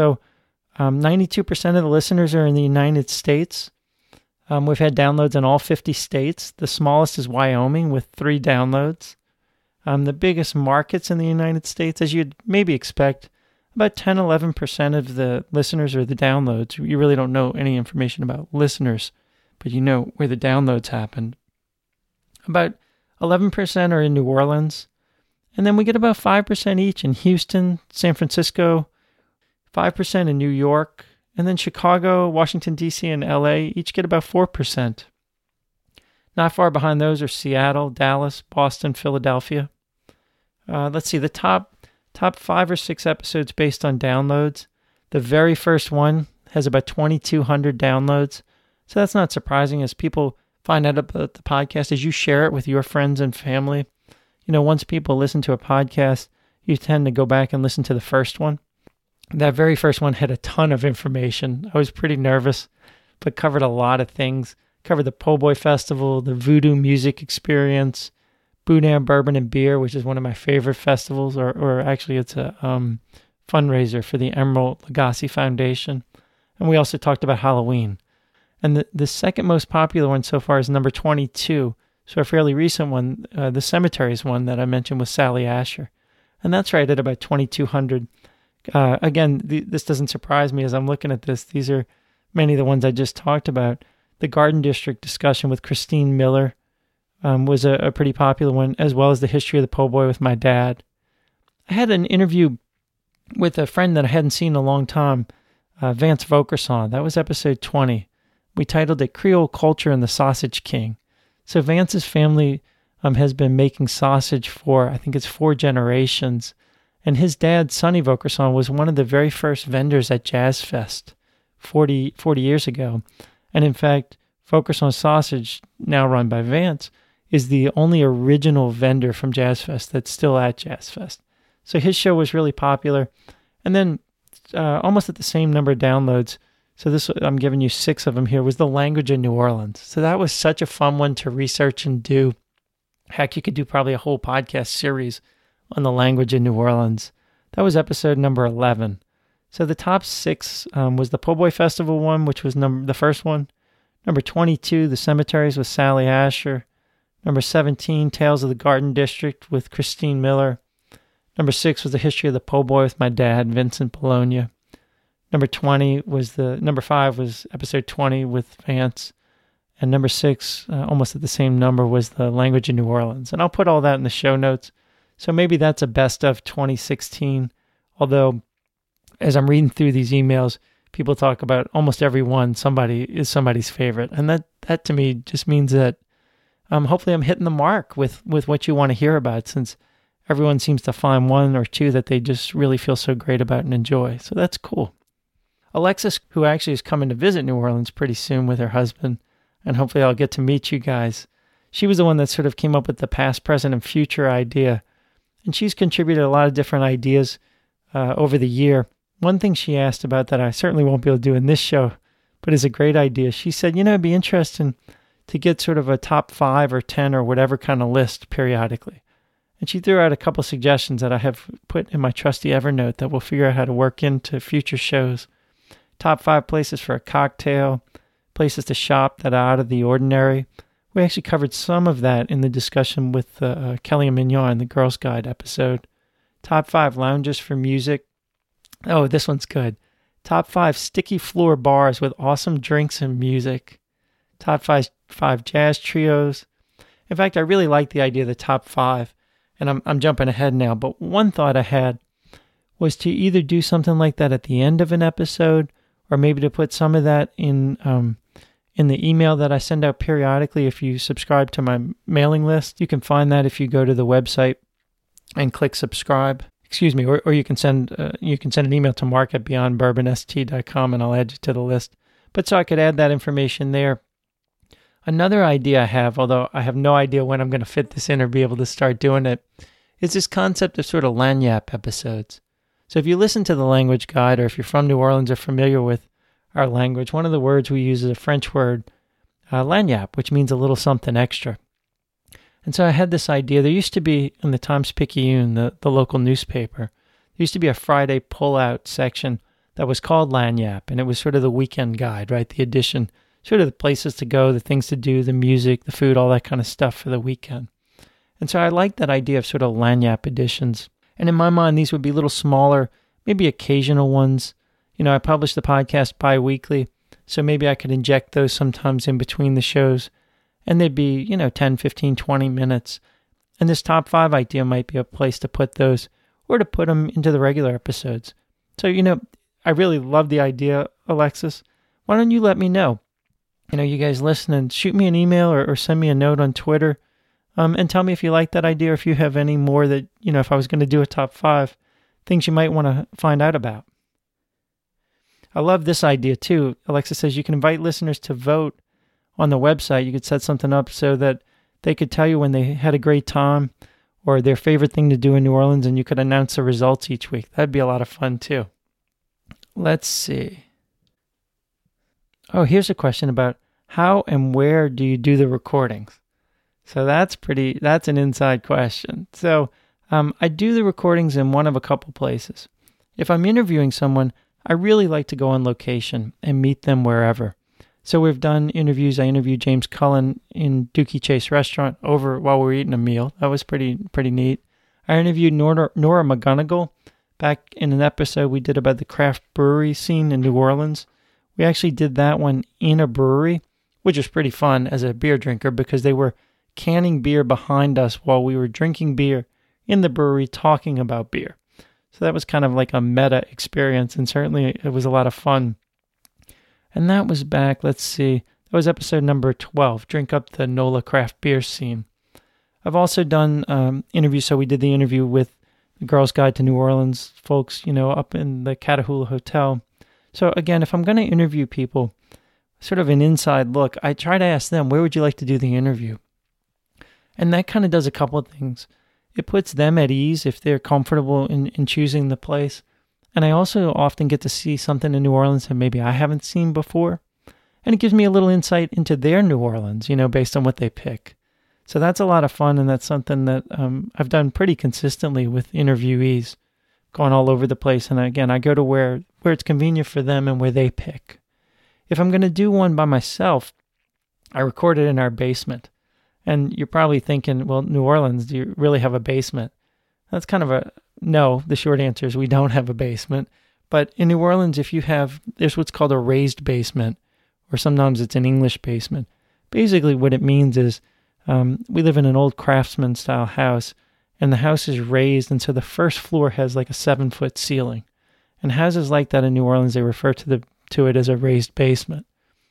92% of the listeners are in the United States. We've had downloads in all 50 states. The smallest is Wyoming with 3 downloads. The biggest markets in the United States, as you'd maybe expect, about 10-11% of the listeners are the downloads. You really don't know any information about listeners, but you know where the downloads happened. About 11% are in New Orleans. And then we get about 5% each in Houston, San Francisco, 5% in New York, and then Chicago, Washington, D.C., and L.A. each get about 4%. Not far behind those are Seattle, Dallas, Boston, Philadelphia. Let's see, the top 5 or 6 episodes based on downloads. The very first one has about 2,200 downloads. So that's not surprising as people find out about the podcast, as you share it with your friends and family. Once people listen to a podcast, you tend to go back and listen to the first one. That very first one had a ton of information. I was pretty nervous, but covered a lot of things. Covered the Po' Boy Festival, the Voodoo Music Experience, Boudin Bourbon and Beer, which is one of my favorite festivals, or actually it's a fundraiser for the Emerald Lagasse Foundation. And we also talked about Halloween. And the second most popular one so far is number 22. So a fairly recent one, the Cemeteries one that I mentioned with Sally Asher. And that's right at about 2,200. Again, this doesn't surprise me as I'm looking at this. These are many of the ones I just talked about. The Garden District discussion with Christine Miller was a pretty popular one, as well as the history of the Po' Boy with my dad. I had an interview with a friend that I hadn't seen in a long time, Vance Vokerson. That was episode 20. We titled it Creole Culture and the Sausage King. So Vance's family has been making sausage for, I think it's 4 generations. And his dad, Sonny Vokerson, was one of the very first vendors at Jazz Fest 40 years ago. And in fact, Vokerson Sausage, now run by Vance, is the only original vendor from Jazz Fest that's still at Jazz Fest. So his show was really popular. And then almost at the same number of downloads, so this, I'm giving you 6 of them here, was The Language in New Orleans. So that was such a fun one to research and do. Heck, you could do probably a whole podcast series on the language in New Orleans. That was episode number 11. So the top 6 was the Po' Boy Festival one, which was the first one. Number 22, The Cemeteries with Sally Asher. Number 17, Tales of the Garden District with Christine Miller. Number 6 was the history of the Po' Boy with my dad, Vincent Bologna. Number 5 was episode 20 with Vance. And number 6, almost at the same number, was the language in New Orleans. And I'll put all that in the show notes. So maybe that's a best of 2016. Although, as I'm reading through these emails, people talk about almost every one somebody is somebody's favorite. And that to me just means that hopefully I'm hitting the mark with what you want to hear about, since everyone seems to find 1 or 2 that they just really feel so great about and enjoy. So that's cool. Alexis, who actually is coming to visit New Orleans pretty soon with her husband, and hopefully I'll get to meet you guys. She was the one that sort of came up with the past, present, and future idea. And she's contributed a lot of different ideas over the year. One thing she asked about that I certainly won't be able to do in this show, but is a great idea. She said, it'd be interesting to get sort of a top 5 or 10 or whatever kind of list periodically. And she threw out a couple suggestions that I have put in my trusty Evernote that we'll figure out how to work into future shows. Top 5 places for a cocktail, places to shop that are out of the ordinary. We actually covered some of that in the discussion with Kelly and Mignon in the Girls Guide episode. Top 5 lounges for music. Oh, this one's good. Top 5 sticky floor bars with awesome drinks and music. Top 5 jazz trios. In fact, I really like the idea of the top 5, and I'm jumping ahead now, but one thought I had was to either do something like that at the end of an episode, or maybe to put some of that in the email that I send out periodically. If you subscribe to my mailing list, you can find that if you go to the website and click subscribe. Or you can send an email to mark@beyondbourbonst.com and I'll add you to the list. But so I could add that information there. Another idea I have, although I have no idea when I'm going to fit this in or be able to start doing it, is this concept of sort of lagniappe episodes. So if you listen to the language guide, or if you're from New Orleans or familiar with our language, one of the words we use is a French word, lagniappe, which means a little something extra. And so I had this idea. There used to be, in the Times-Picayune, the local newspaper, there used to be a Friday pull-out section that was called Lagniappe, and it was sort of the weekend guide, right? The edition, sort of the places to go, the things to do, the music, the food, all that kind of stuff for the weekend. And so I liked that idea of sort of Lagniappe editions. And in my mind, these would be little smaller, maybe occasional ones. You know, I publish the podcast bi-weekly, so maybe I could inject those sometimes in between the shows. And they'd be, 10, 15, 20 minutes. And this top 5 idea might be a place to put those, or to put them into the regular episodes. So, I really love the idea, Alexis. Why don't you let me know? You guys listening, shoot me an email or send me a note on Twitter, and tell me if you like that idea, or if you have any more that, if I was going to do a top 5, things you might want to find out about. I love this idea too. Alexis says you can invite listeners to vote on the website. You could set something up so that they could tell you when they had a great time or their favorite thing to do in New Orleans, and you could announce the results each week. That'd be a lot of fun too. Let's see. Oh, here's a question about how and where do you do the recordings? So that's an inside question. So I do the recordings in one of a couple places. If I'm interviewing someone, I really like to go on location and meet them wherever. So we've done interviews. I interviewed James Cullen in Dookie Chase Restaurant over while we were eating a meal. That was pretty neat. I interviewed Nora McGonigal back in an episode we did about the craft brewery scene in New Orleans. We actually did that one in a brewery, which was pretty fun as a beer drinker because they were canning beer behind us while we were drinking beer in the brewery talking about beer. So that was kind of like a meta experience, and certainly it was a lot of fun. And that was back, let's see, that was episode number 12, Drink Up the NOLA Craft Beer Scene. I've also done interviews, so we did the interview with the Girls Guide to New Orleans folks, up in the Catahoula Hotel. So again, if I'm going to interview people, sort of an inside look, I try to ask them, where would you like to do the interview? And that kind of does a couple of things. It puts them at ease if they're comfortable in choosing the place. And I also often get to see something in New Orleans that maybe I haven't seen before. And it gives me a little insight into their New Orleans, based on what they pick. So that's a lot of fun, and that's something that I've done pretty consistently with interviewees, going all over the place. And again, I go to where it's convenient for them and where they pick. If I'm going to do one by myself, I record it in our basement. And you're probably thinking, well, New Orleans, do you really have a basement? That's kind of no. The short answer is we don't have a basement. But in New Orleans, there's what's called a raised basement, or sometimes it's an English basement. Basically what it means is we live in an old craftsman-style house, and the house is raised, and so the first floor has like a 7-foot ceiling. And houses like that in New Orleans, they refer to it as a raised basement.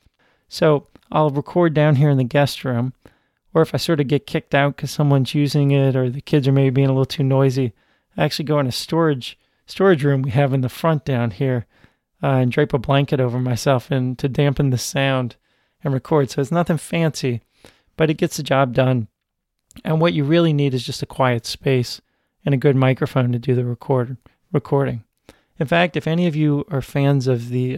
So I'll record down here in the guest room, or if I sort of get kicked out because someone's using it or the kids are maybe being a little too noisy, I actually go in a storage room we have in the front down here and drape a blanket over myself and to dampen the sound and record. So it's nothing fancy, but it gets the job done. And what you really need is just a quiet space and a good microphone to do the recording. In fact, if any of you are fans of the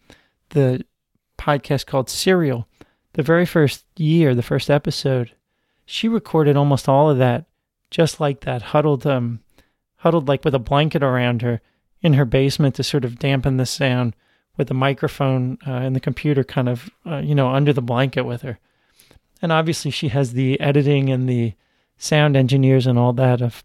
podcast called Serial, the very first year, the first episode, she recorded almost all of that just like that, huddled like with a blanket around her in her basement to sort of dampen the sound with the microphone and the computer kind of, under the blanket with her. And obviously she has the editing and the sound engineers and all that of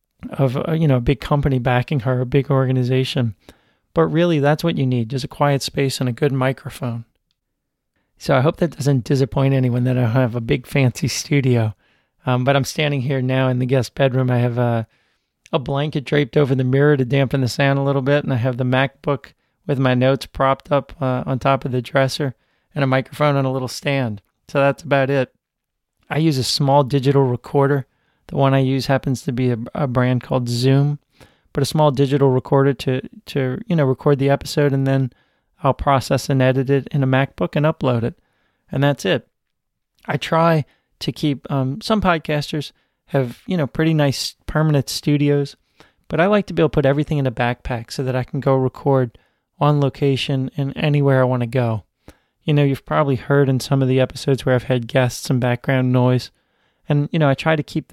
a big company backing her, a big organization. But really, that's what you need, just a quiet space and a good microphone. So I hope that doesn't disappoint anyone that I have a big fancy studio. But I'm standing here now in the guest bedroom. I have a blanket draped over the mirror to dampen the sound a little bit, and I have the MacBook with my notes propped up on top of the dresser, and a microphone on a little stand. So that's about it. I use a small digital recorder. The one I use happens to be a brand called Zoom, but a small digital recorder to record the episode, and then I'll process and edit it in a MacBook and upload it. And that's it. I try to keep, some podcasters have, pretty nice permanent studios, but I like to be able to put everything in a backpack so that I can go record on location and anywhere I want to go. You've probably heard in some of the episodes where I've had guests and background noise, and, I try to keep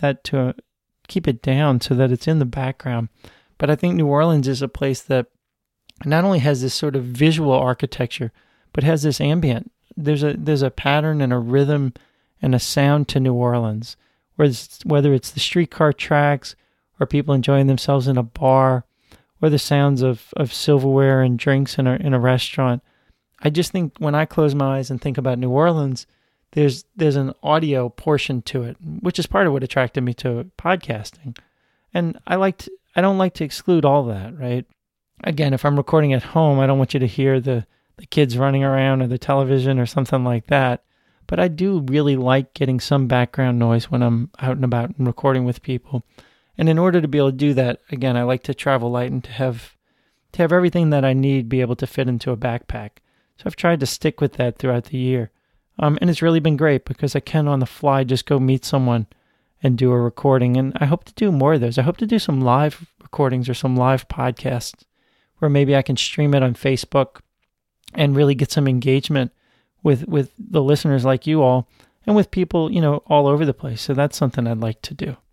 it down so that it's in the background. But I think New Orleans is a place that not only has this sort of visual architecture, but has this ambient. There's a pattern and a rhythm and a sound to New Orleans, whether it's the streetcar tracks or people enjoying themselves in a bar or the sounds of silverware and drinks in a restaurant. I just think when I close my eyes and think about New Orleans, there's an audio portion to it, which is part of what attracted me to podcasting. And I don't like to exclude all that, right? Again, if I'm recording at home, I don't want you to hear the kids running around or the television or something like that. But I do really like getting some background noise when I'm out and about and recording with people. And in order to be able to do that, again, I like to travel light and to have everything that I need be able to fit into a backpack. So I've tried to stick with that throughout the year. And it's really been great because I can on the fly just go meet someone and do a recording. And I hope to do more of those. I hope to do some live recordings or some live podcasts where maybe I can stream it on Facebook and really get some engagement with the listeners like you all and with people, all over the place. So that's something I'd like to do.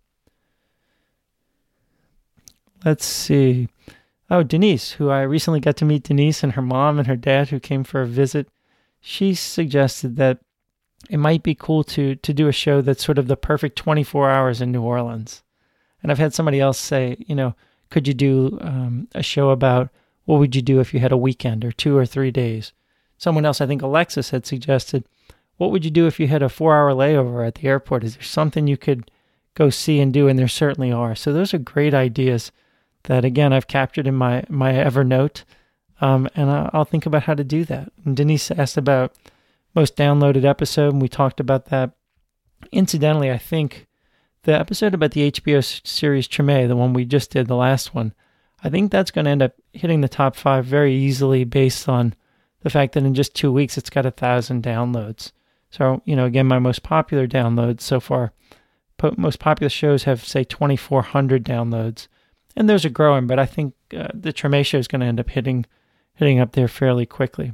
Let's see. Oh, Denise, who I recently got to meet Denise and her mom and her dad who came for a visit. She suggested that it might be cool to do a show that's sort of the perfect 24 hours in New Orleans. And I've had somebody else say, could you do a show about what would you do if you had a weekend or 2 or 3 days? Someone else, I think Alexis, had suggested, what would you do if you had a 4-hour layover at the airport? Is there something you could go see and do? And there certainly are. So those are great ideas that, again, I've captured in my Evernote, and I'll think about how to do that. And Denise asked about most downloaded episode, and we talked about that. Incidentally, I think the episode about the HBO series Treme, the one we just did, the last one, I think that's going to end up hitting the top 5 very easily based on the fact that in just 2 weeks, it's got 1,000 downloads. So, again, my most popular downloads so far, most popular shows have, say, 2,400 downloads. And those are growing, but I think the Treme show is going to end up hitting up there fairly quickly.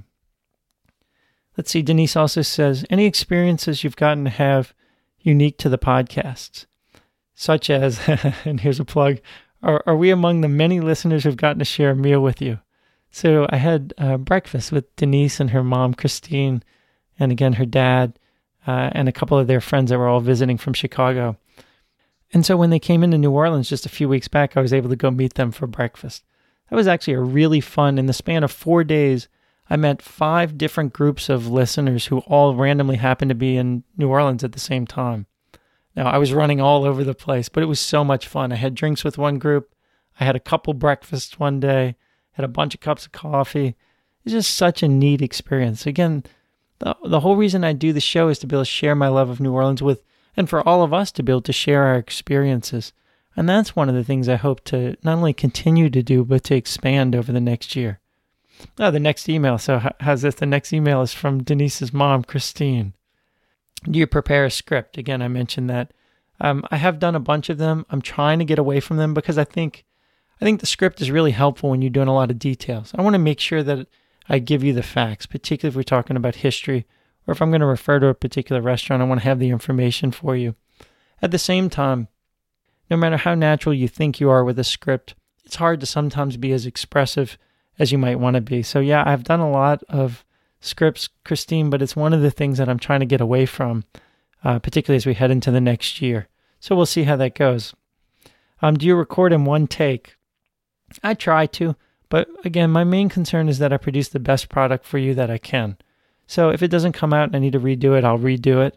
Let's see, Denise also says, any experiences you've gotten to have unique to the podcasts, such as, and here's a plug, are we among the many listeners who've gotten to share a meal with you? So I had breakfast with Denise and her mom, Christine, and again, her dad, and a couple of their friends that were all visiting from Chicago. And so when they came into New Orleans just a few weeks back, I was able to go meet them for breakfast. That was actually a really fun, in the span of 4 days, I met 5 different groups of listeners who all randomly happened to be in New Orleans at the same time. Now, I was running all over the place, but it was so much fun. I had drinks with one group. I had a couple breakfasts one day, had a bunch of cups of coffee. It's just such a neat experience. Again, the whole reason I do the show is to be able to share my love of New Orleans with, and for all of us to be able to share our experiences. And that's one of the things I hope to not only continue to do, but to expand over the next year. Oh, the next email. So how's this? The next email is from Denise's mom, Christine. Do you prepare a script? Again, I mentioned that. I have done a bunch of them. I'm trying to get away from them because I think the script is really helpful when you're doing a lot of details. I want to make sure that I give you the facts, particularly if we're talking about history, or if I'm going to refer to a particular restaurant, I want to have the information for you. At the same time, no matter how natural you think you are with a script, it's hard to sometimes be as expressive as you might want to be. So yeah, I've done a lot of scripts, Christine, but it's one of the things that I'm trying to get away from, particularly as we head into the next year. So we'll see how that goes. Do you record in one take? I try to, but again, my main concern is that I produce the best product for you that I can. So if it doesn't come out and I need to redo it, I'll redo it.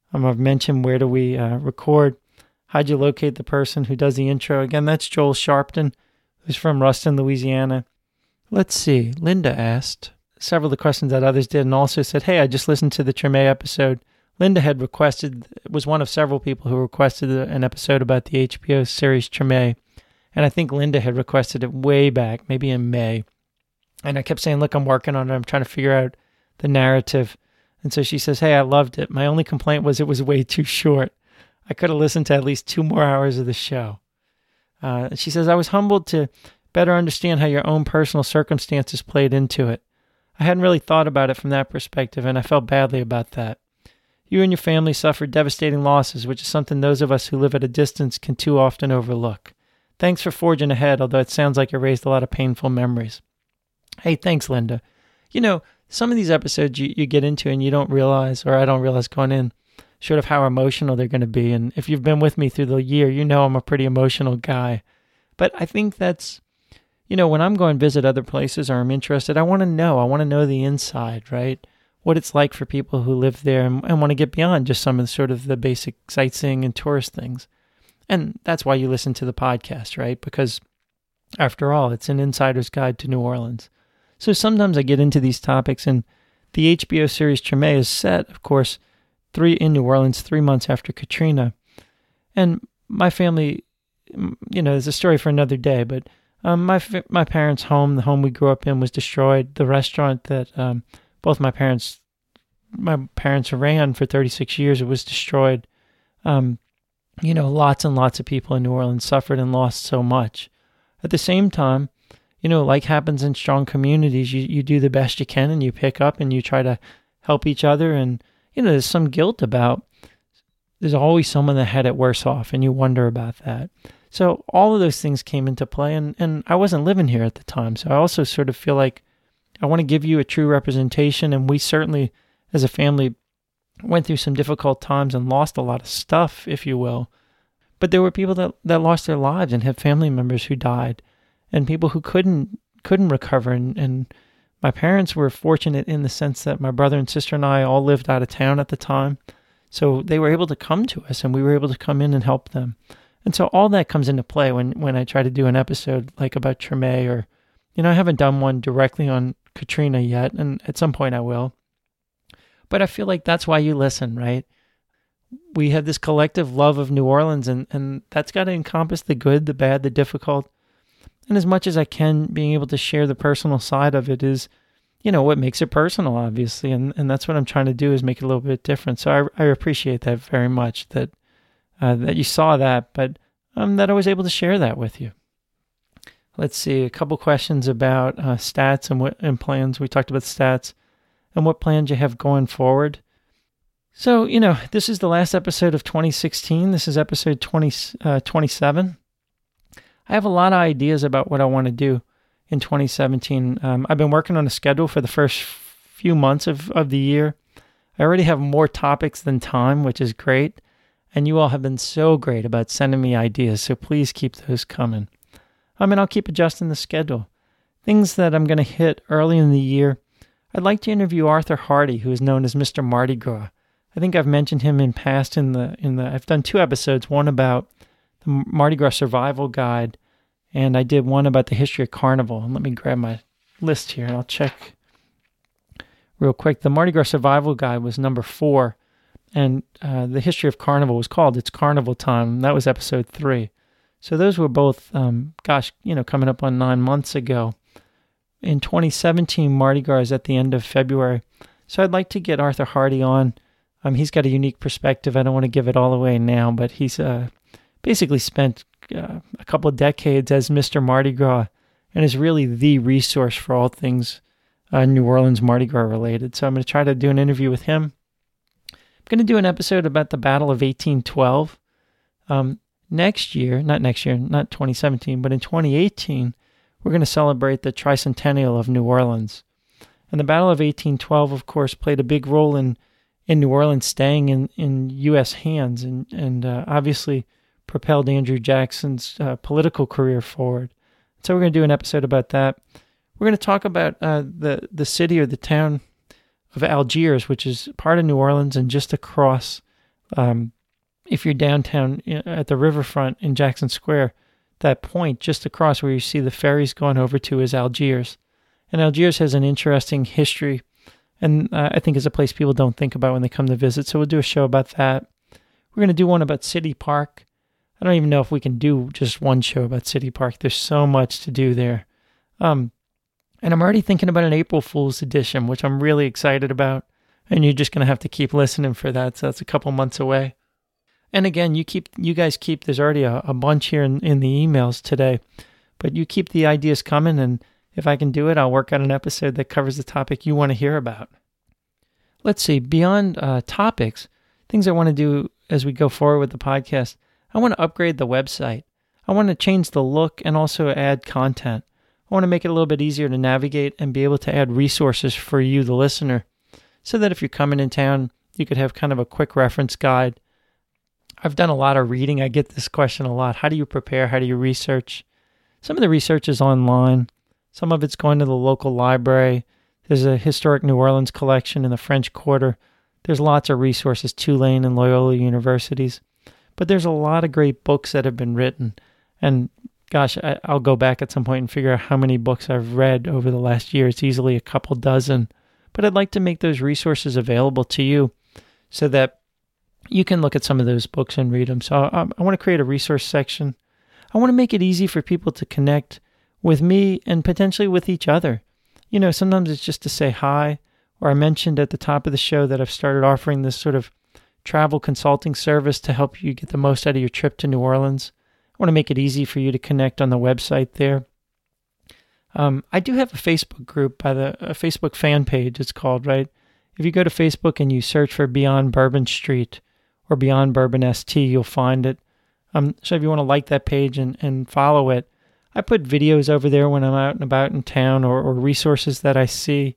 I've mentioned where do we record. How'd you locate the person who does the intro? Again, that's Joel Sharpton, who's from Ruston, Louisiana. Let's see. Linda asked several of the questions that others did and also said, hey, I just listened to the Treme episode. Linda had requested, was one of several people who requested an episode about the HBO series Treme. And I think Linda had requested it way back, maybe in May. And I kept saying, look, I'm working on it. I'm trying to figure out the narrative. And so she says, hey, I loved it. My only complaint was it was way too short. I could have listened to at least 2 more hours of the show. She says, I was humbled to better understand how your own personal circumstances played into it. I hadn't really thought about it from that perspective, and I felt badly about that. You and your family suffered devastating losses, which is something those of us who live at a distance can too often overlook. Thanks for forging ahead, although it sounds like it raised a lot of painful memories. Hey, thanks, Linda. You know, some of these episodes you get into and you don't realize, or I don't realize going in, sort of how emotional they're going to be. And if you've been with me through the year, you know I'm a pretty emotional guy. But I think that's, you know, when I'm going to visit other places or I'm interested, I want to know the inside, right? What it's like for people who live there and want to get beyond just some of the sort of the basic sightseeing and tourist things. And that's why you listen to the podcast, right? Because after all, it's an insider's guide to New Orleans. So sometimes I get into these topics, and the HBO series Treme is set, of course, in New Orleans 3 months after Katrina. And my family, you know, there's a story for another day, but my parents' home, the home we grew up in, was destroyed. The restaurant that both my parents ran for 36 years, it was destroyed. You know, lots and lots of people in New Orleans suffered and lost so much. At the same time, you know, like happens in strong communities, you do the best you can and you pick up and you try to help each other. And, you know, there's some guilt about, there's always someone that had it worse off, and you wonder about that. So all of those things came into play, and I wasn't living here at the time. So I also sort of feel like I want to give you a true representation, and we certainly, as a family, went through some difficult times and lost a lot of stuff, if you will. But there were people that lost their lives and had family members who died, and people who couldn't recover. And my parents were fortunate in the sense that my brother and sister and I all lived out of town at the time. So they were able to come to us, and we were able to come in and help them. And so all that comes into play when I try to do an episode like about Treme, or, you know, I haven't done one directly on Katrina yet, and at some point I will. But I feel like that's why you listen, right? We have this collective love of New Orleans, and that's got to encompass the good, the bad, the difficult. And as much as I can, being able to share the personal side of it is, you know, what makes it personal, obviously. And that's what I'm trying to do, is make it a little bit different. So I appreciate that very much, that you saw that, but that I was able to share that with you. Let's see, a couple questions about stats and plans. We talked about stats and what plans you have going forward. So, you know, this is the last episode of 2016. This is episode 27. I have a lot of ideas about what I want to do in 2017. I've been working on a schedule for the first few months of the year. I already have more topics than time, which is great. And you all have been so great about sending me ideas, so please keep those coming. I'll keep adjusting the schedule. Things that I'm going to hit early in the year. I'd like to interview Arthur Hardy, who is known as Mr. Mardi Gras. I think I've mentioned him in past I've done 2 episodes, one about the Mardi Gras Survival Guide, and I did one about the history of Carnival. And let me grab my list here and I'll check real quick. The Mardi Gras Survival Guide was number 4, and the history of Carnival was called It's Carnival Time. That was episode 3. So those were both, coming up on 9 months ago. In 2017, Mardi Gras is at the end of February. So I'd like to get Arthur Hardy on. He's got a unique perspective. I don't want to give it all away now, but he's basically spent a couple of decades as Mr. Mardi Gras and is really the resource for all things New Orleans Mardi Gras related. So I'm going to try to do an interview with him. I'm going to do an episode about the Battle of 1812. Not 2017, but in 2018, we're going to celebrate the tricentennial of New Orleans. And the Battle of 1812, of course, played a big role in New Orleans staying in U.S. hands and obviously propelled Andrew Jackson's political career forward. So we're going to do an episode about that. We're going to talk about the city or the town of Algiers, which is part of New Orleans and just across If you're downtown at the riverfront in Jackson Square, that point just across where you see the ferries going over to is Algiers. And Algiers has an interesting history, and I think is a place people don't think about when they come to visit. So we'll do a show about that. We're going to do one about City Park. I don't even know if we can do just one show about City Park. There's so much to do there. And I'm already thinking about an April Fool's edition, which I'm really excited about. And you're just going to have to keep listening for that. So that's a couple months away. And again, you guys keep, there's already a bunch here in the emails today, but you keep the ideas coming. And if I can do it, I'll work out an episode that covers the topic you want to hear about. Let's see, beyond topics, things I want to do as we go forward with the podcast, I want to upgrade the website. I want to change the look and also add content. I want to make it a little bit easier to navigate and be able to add resources for you, the listener, so that if you're coming in town, you could have kind of a quick reference guide. I've done a lot of reading. I get this question a lot. How do you prepare? How do you research? Some of the research is online. Some of it's going to the local library. There's a historic New Orleans collection in the French Quarter. There's lots of resources, Tulane and Loyola universities. But there's a lot of great books that have been written. And gosh, I'll go back at some point and figure out how many books I've read over the last year. It's easily a couple dozen. But I'd like to make those resources available to you so that you can look at some of those books and read them. So I want to create a resource section. I want to make it easy for people to connect with me and potentially with each other. You know, sometimes it's just to say hi, or I mentioned at the top of the show that I've started offering this sort of travel consulting service to help you get the most out of your trip to New Orleans. I want to make it easy for you to connect on the website there. I do have a Facebook group a Facebook fan page, it's called, right? If you go to Facebook and you search for Beyond Bourbon Street or Beyond Bourbon ST, you'll find it. So if you want to like that page and follow it, I put videos over there when I'm out and about in town or resources that I see.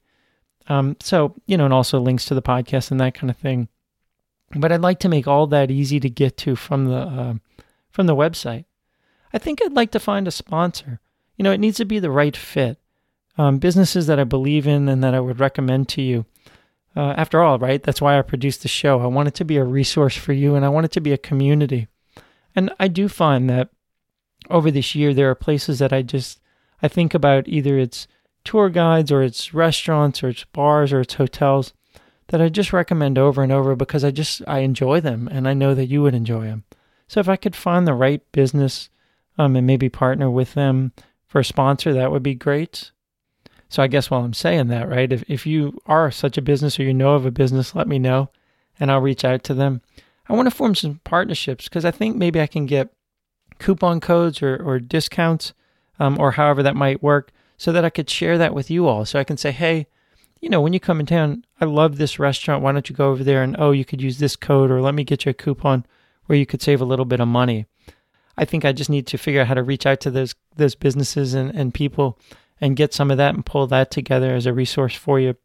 So, you know, and also links to the podcast and that kind of thing. But I'd like to make all that easy to get to from the website. I think I'd like to find a sponsor. You know, it needs to be the right fit. Businesses that I believe in and that I would recommend to you. After all, right, that's why I produced the show. I want it to be a resource for you, and I want it to be a community. And I do find that over this year, there are places that I think about, either it's tour guides or it's restaurants or it's bars or it's hotels, that I just recommend over and over because I enjoy them and I know that you would enjoy them. So if I could find the right business and maybe partner with them for a sponsor, that would be great. So I guess while I'm saying that, right, if you are such a business or you know of a business, let me know and I'll reach out to them. I want to form some partnerships because I think maybe I can get coupon codes or discounts or however that might work so that I could share that with you all. So I can say, hey, you know, when you come in town, I love this restaurant. Why don't you go over there and, you could use this code, or let me get you a coupon where you could save a little bit of money. I think I just need to figure out how to reach out to those businesses and people and get some of that and pull that together as a resource for you.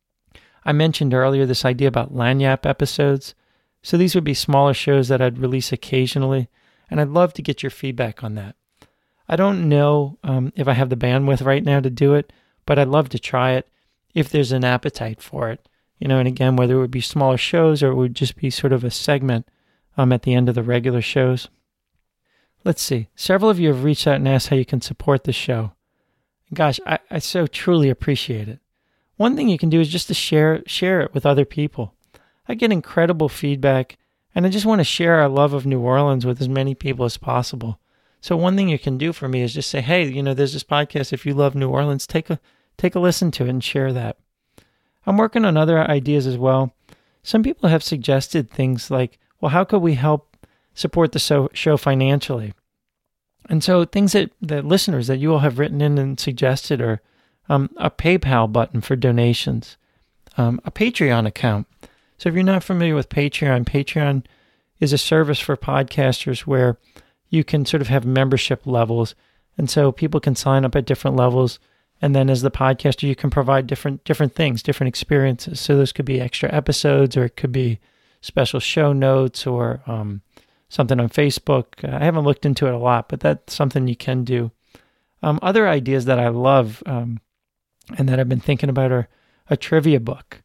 I mentioned earlier this idea about Lagniappe episodes. So these would be smaller shows that I'd release occasionally, and I'd love to get your feedback on that. I don't know if I have the bandwidth right now to do it, but I'd love to try it if there's an appetite for it. You know, and again, whether it would be smaller shows or it would just be sort of a segment at the end of the regular shows. Let's see. Several of you have reached out and asked how you can support the show. Gosh, I so truly appreciate it. One thing you can do is just to share it with other people. I get incredible feedback, and I just want to share our love of New Orleans with as many people as possible. So one thing you can do for me is just say, hey, you know, there's this podcast. If you love New Orleans, take a listen to it and share that. I'm working on other ideas as well. Some people have suggested things like, well, how could we help support the show financially? And so things that listeners that you all have written in and suggested are a PayPal button for donations, a Patreon account. So if you're not familiar with Patreon is a service for podcasters where you can sort of have membership levels. And so people can sign up at different levels. And then as the podcaster, you can provide different things, different experiences. So those could be extra episodes, or it could be special show notes, or something on Facebook. I haven't looked into it a lot, but that's something you can do. Other ideas that I love and that I've been thinking about are a trivia book.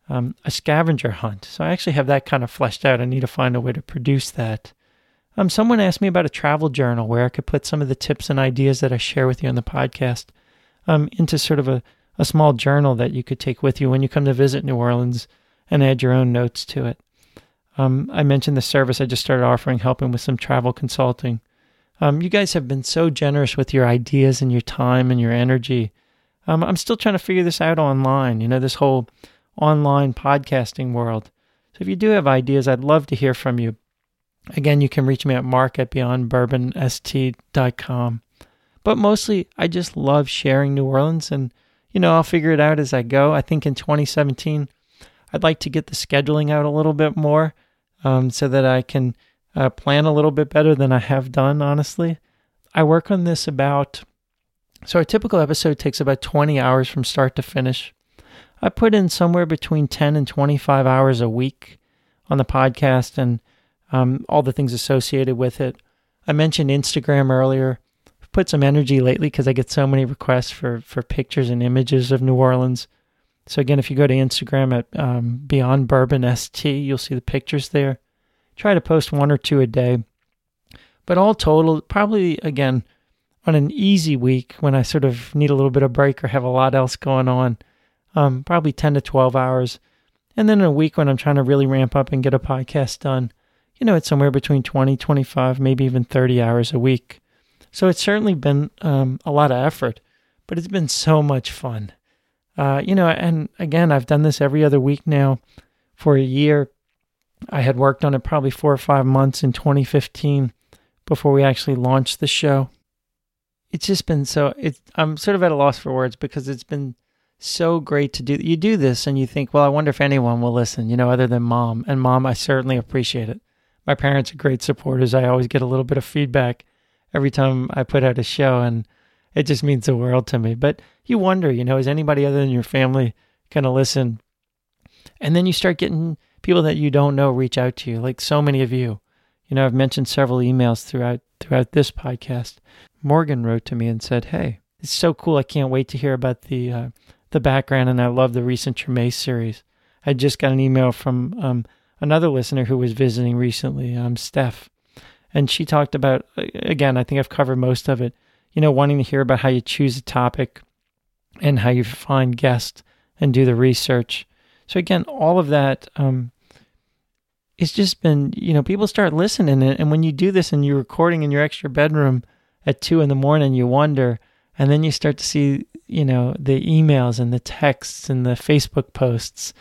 a scavenger hunt. So I actually have that kind of fleshed out. I need to find a way to produce that. Someone asked me about a travel journal where I could put some of the tips and ideas that I share with you on the podcast into sort of a small journal that you could take with you when you come to visit New Orleans and add your own notes to it. I mentioned the service I just started offering, helping with some travel consulting. You guys have been so generous with your ideas and your time and your energy. I'm still trying to figure this out online, this whole online podcasting world. So if you do have ideas, I'd love to hear from you. Again, you can reach me at mark@beyondbourbonst.com. But mostly, I just love sharing New Orleans, and, I'll figure it out as I go. I think in 2017, I'd like to get the scheduling out a little bit more so that I can plan a little bit better than I have done, honestly. I work on this so a typical episode takes about 20 hours from start to finish. I put in somewhere between 10 and 25 hours a week on the podcast and all the things associated with it. I mentioned Instagram earlier. I've put some energy lately because I get so many requests for pictures and images of New Orleans. So again, if you go to Instagram at Beyond Bourbon ST, you'll see the pictures there. Try to post 1 or 2 a day. But all total, probably, again, on an easy week when I sort of need a little bit of break or have a lot else going on, probably 10 to 12 hours. And then in a week when I'm trying to really ramp up and get a podcast done, it's somewhere between 20, 25, maybe even 30 hours a week. So it's certainly been a lot of effort, but it's been so much fun. And again, I've done this every other week now for a year. I had worked on it probably 4 or 5 months in 2015 before we actually launched the show. It's just been I'm sort of at a loss for words because it's been so great to do. You do this and you think, well, I wonder if anyone will listen, other than Mom. And Mom, I certainly appreciate it. My parents are great supporters. I always get a little bit of feedback every time I put out a show, and it just means the world to me. But you wonder, is anybody other than your family going to listen? And then you start getting people that you don't know reach out to you, like so many of you. I've mentioned several emails throughout this podcast. Morgan wrote to me and said, "Hey, it's so cool. I can't wait to hear about the background, and I love the recent Treme series." I just got an email from another listener who was visiting recently, Steph. And she talked about, again, I think I've covered most of it, wanting to hear about how you choose a topic and how you find guests and do the research. So again, all of that, it's just been, people start listening. And when you do this and you're recording in your extra bedroom at 2 a.m, you wonder, and then you start to see, the emails and the texts and the Facebook posts.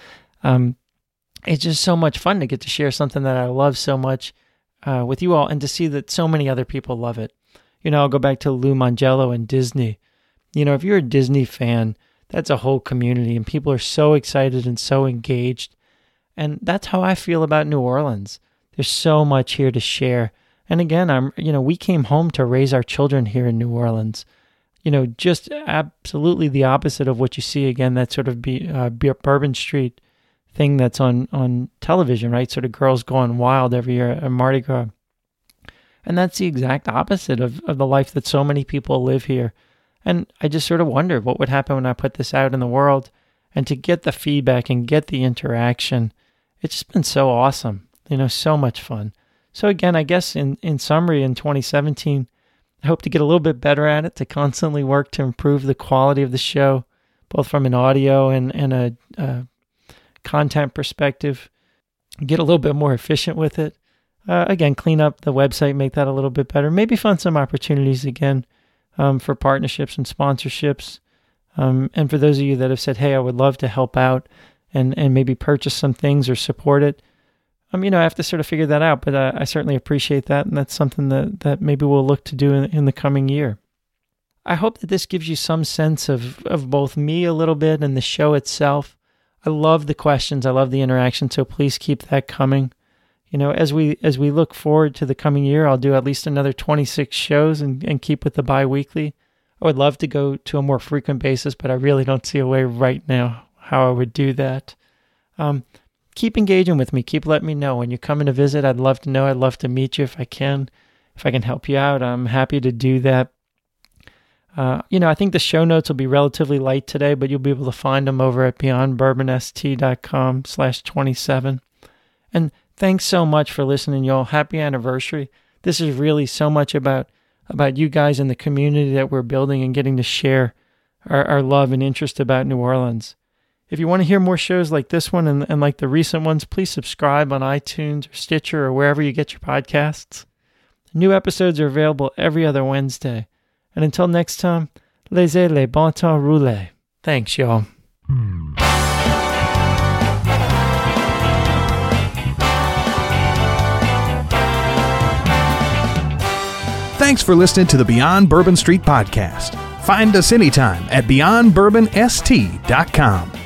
It's just so much fun to get to share something that I love so much with you all, and to see that so many other people love it. I'll go back to Lou Mangello and Disney. If you're a Disney fan, that's a whole community, and people are so excited and so engaged. And that's how I feel about New Orleans. There's so much here to share. And again, we came home to raise our children here in New Orleans. Just absolutely the opposite of what you see, again, that sort of Bourbon Street thing that's on television, right? Sort of girls going wild every year at Mardi Gras. And that's the exact opposite of the life that so many people live here. And I just sort of wonder what would happen when I put this out in the world, and to get the feedback and get the interaction. It's just been so awesome, so much fun. So again, I guess in summary, in 2017, I hope to get a little bit better at it, to constantly work to improve the quality of the show, both from an audio and a content perspective, get a little bit more efficient with it. Again, clean up the website, make that a little bit better. Maybe find some opportunities again for partnerships and sponsorships. And for those of you that have said, hey, I would love to help out and maybe purchase some things or support it, I have to sort of figure that out, but I certainly appreciate that, and that's something that maybe we'll look to do in the coming year. I hope that this gives you some sense of both me a little bit and the show itself. I love the questions. I love the interaction, so please keep that coming. As we look forward to the coming year, I'll do at least another 26 shows and keep with the bi-weekly. I would love to go to a more frequent basis, but I really don't see a way right now how I would do that. Keep engaging with me. Keep letting me know. When you're coming to visit, I'd love to know. I'd love to meet you if I can. If I can help you out, I'm happy to do that. I think the show notes will be relatively light today, but you'll be able to find them over at beyondbourbonst.com/27. And thanks so much for listening, y'all. Happy anniversary. This is really so much about you guys and the community that we're building and getting to share our love and interest about New Orleans. If you want to hear more shows like this one and like the recent ones, please subscribe on iTunes or Stitcher or wherever you get your podcasts. New episodes are available every other Wednesday. And until next time, laissez les bon temps rouler. Thanks, y'all. Thanks for listening to the Beyond Bourbon Street podcast. Find us anytime at beyondbourbonst.com.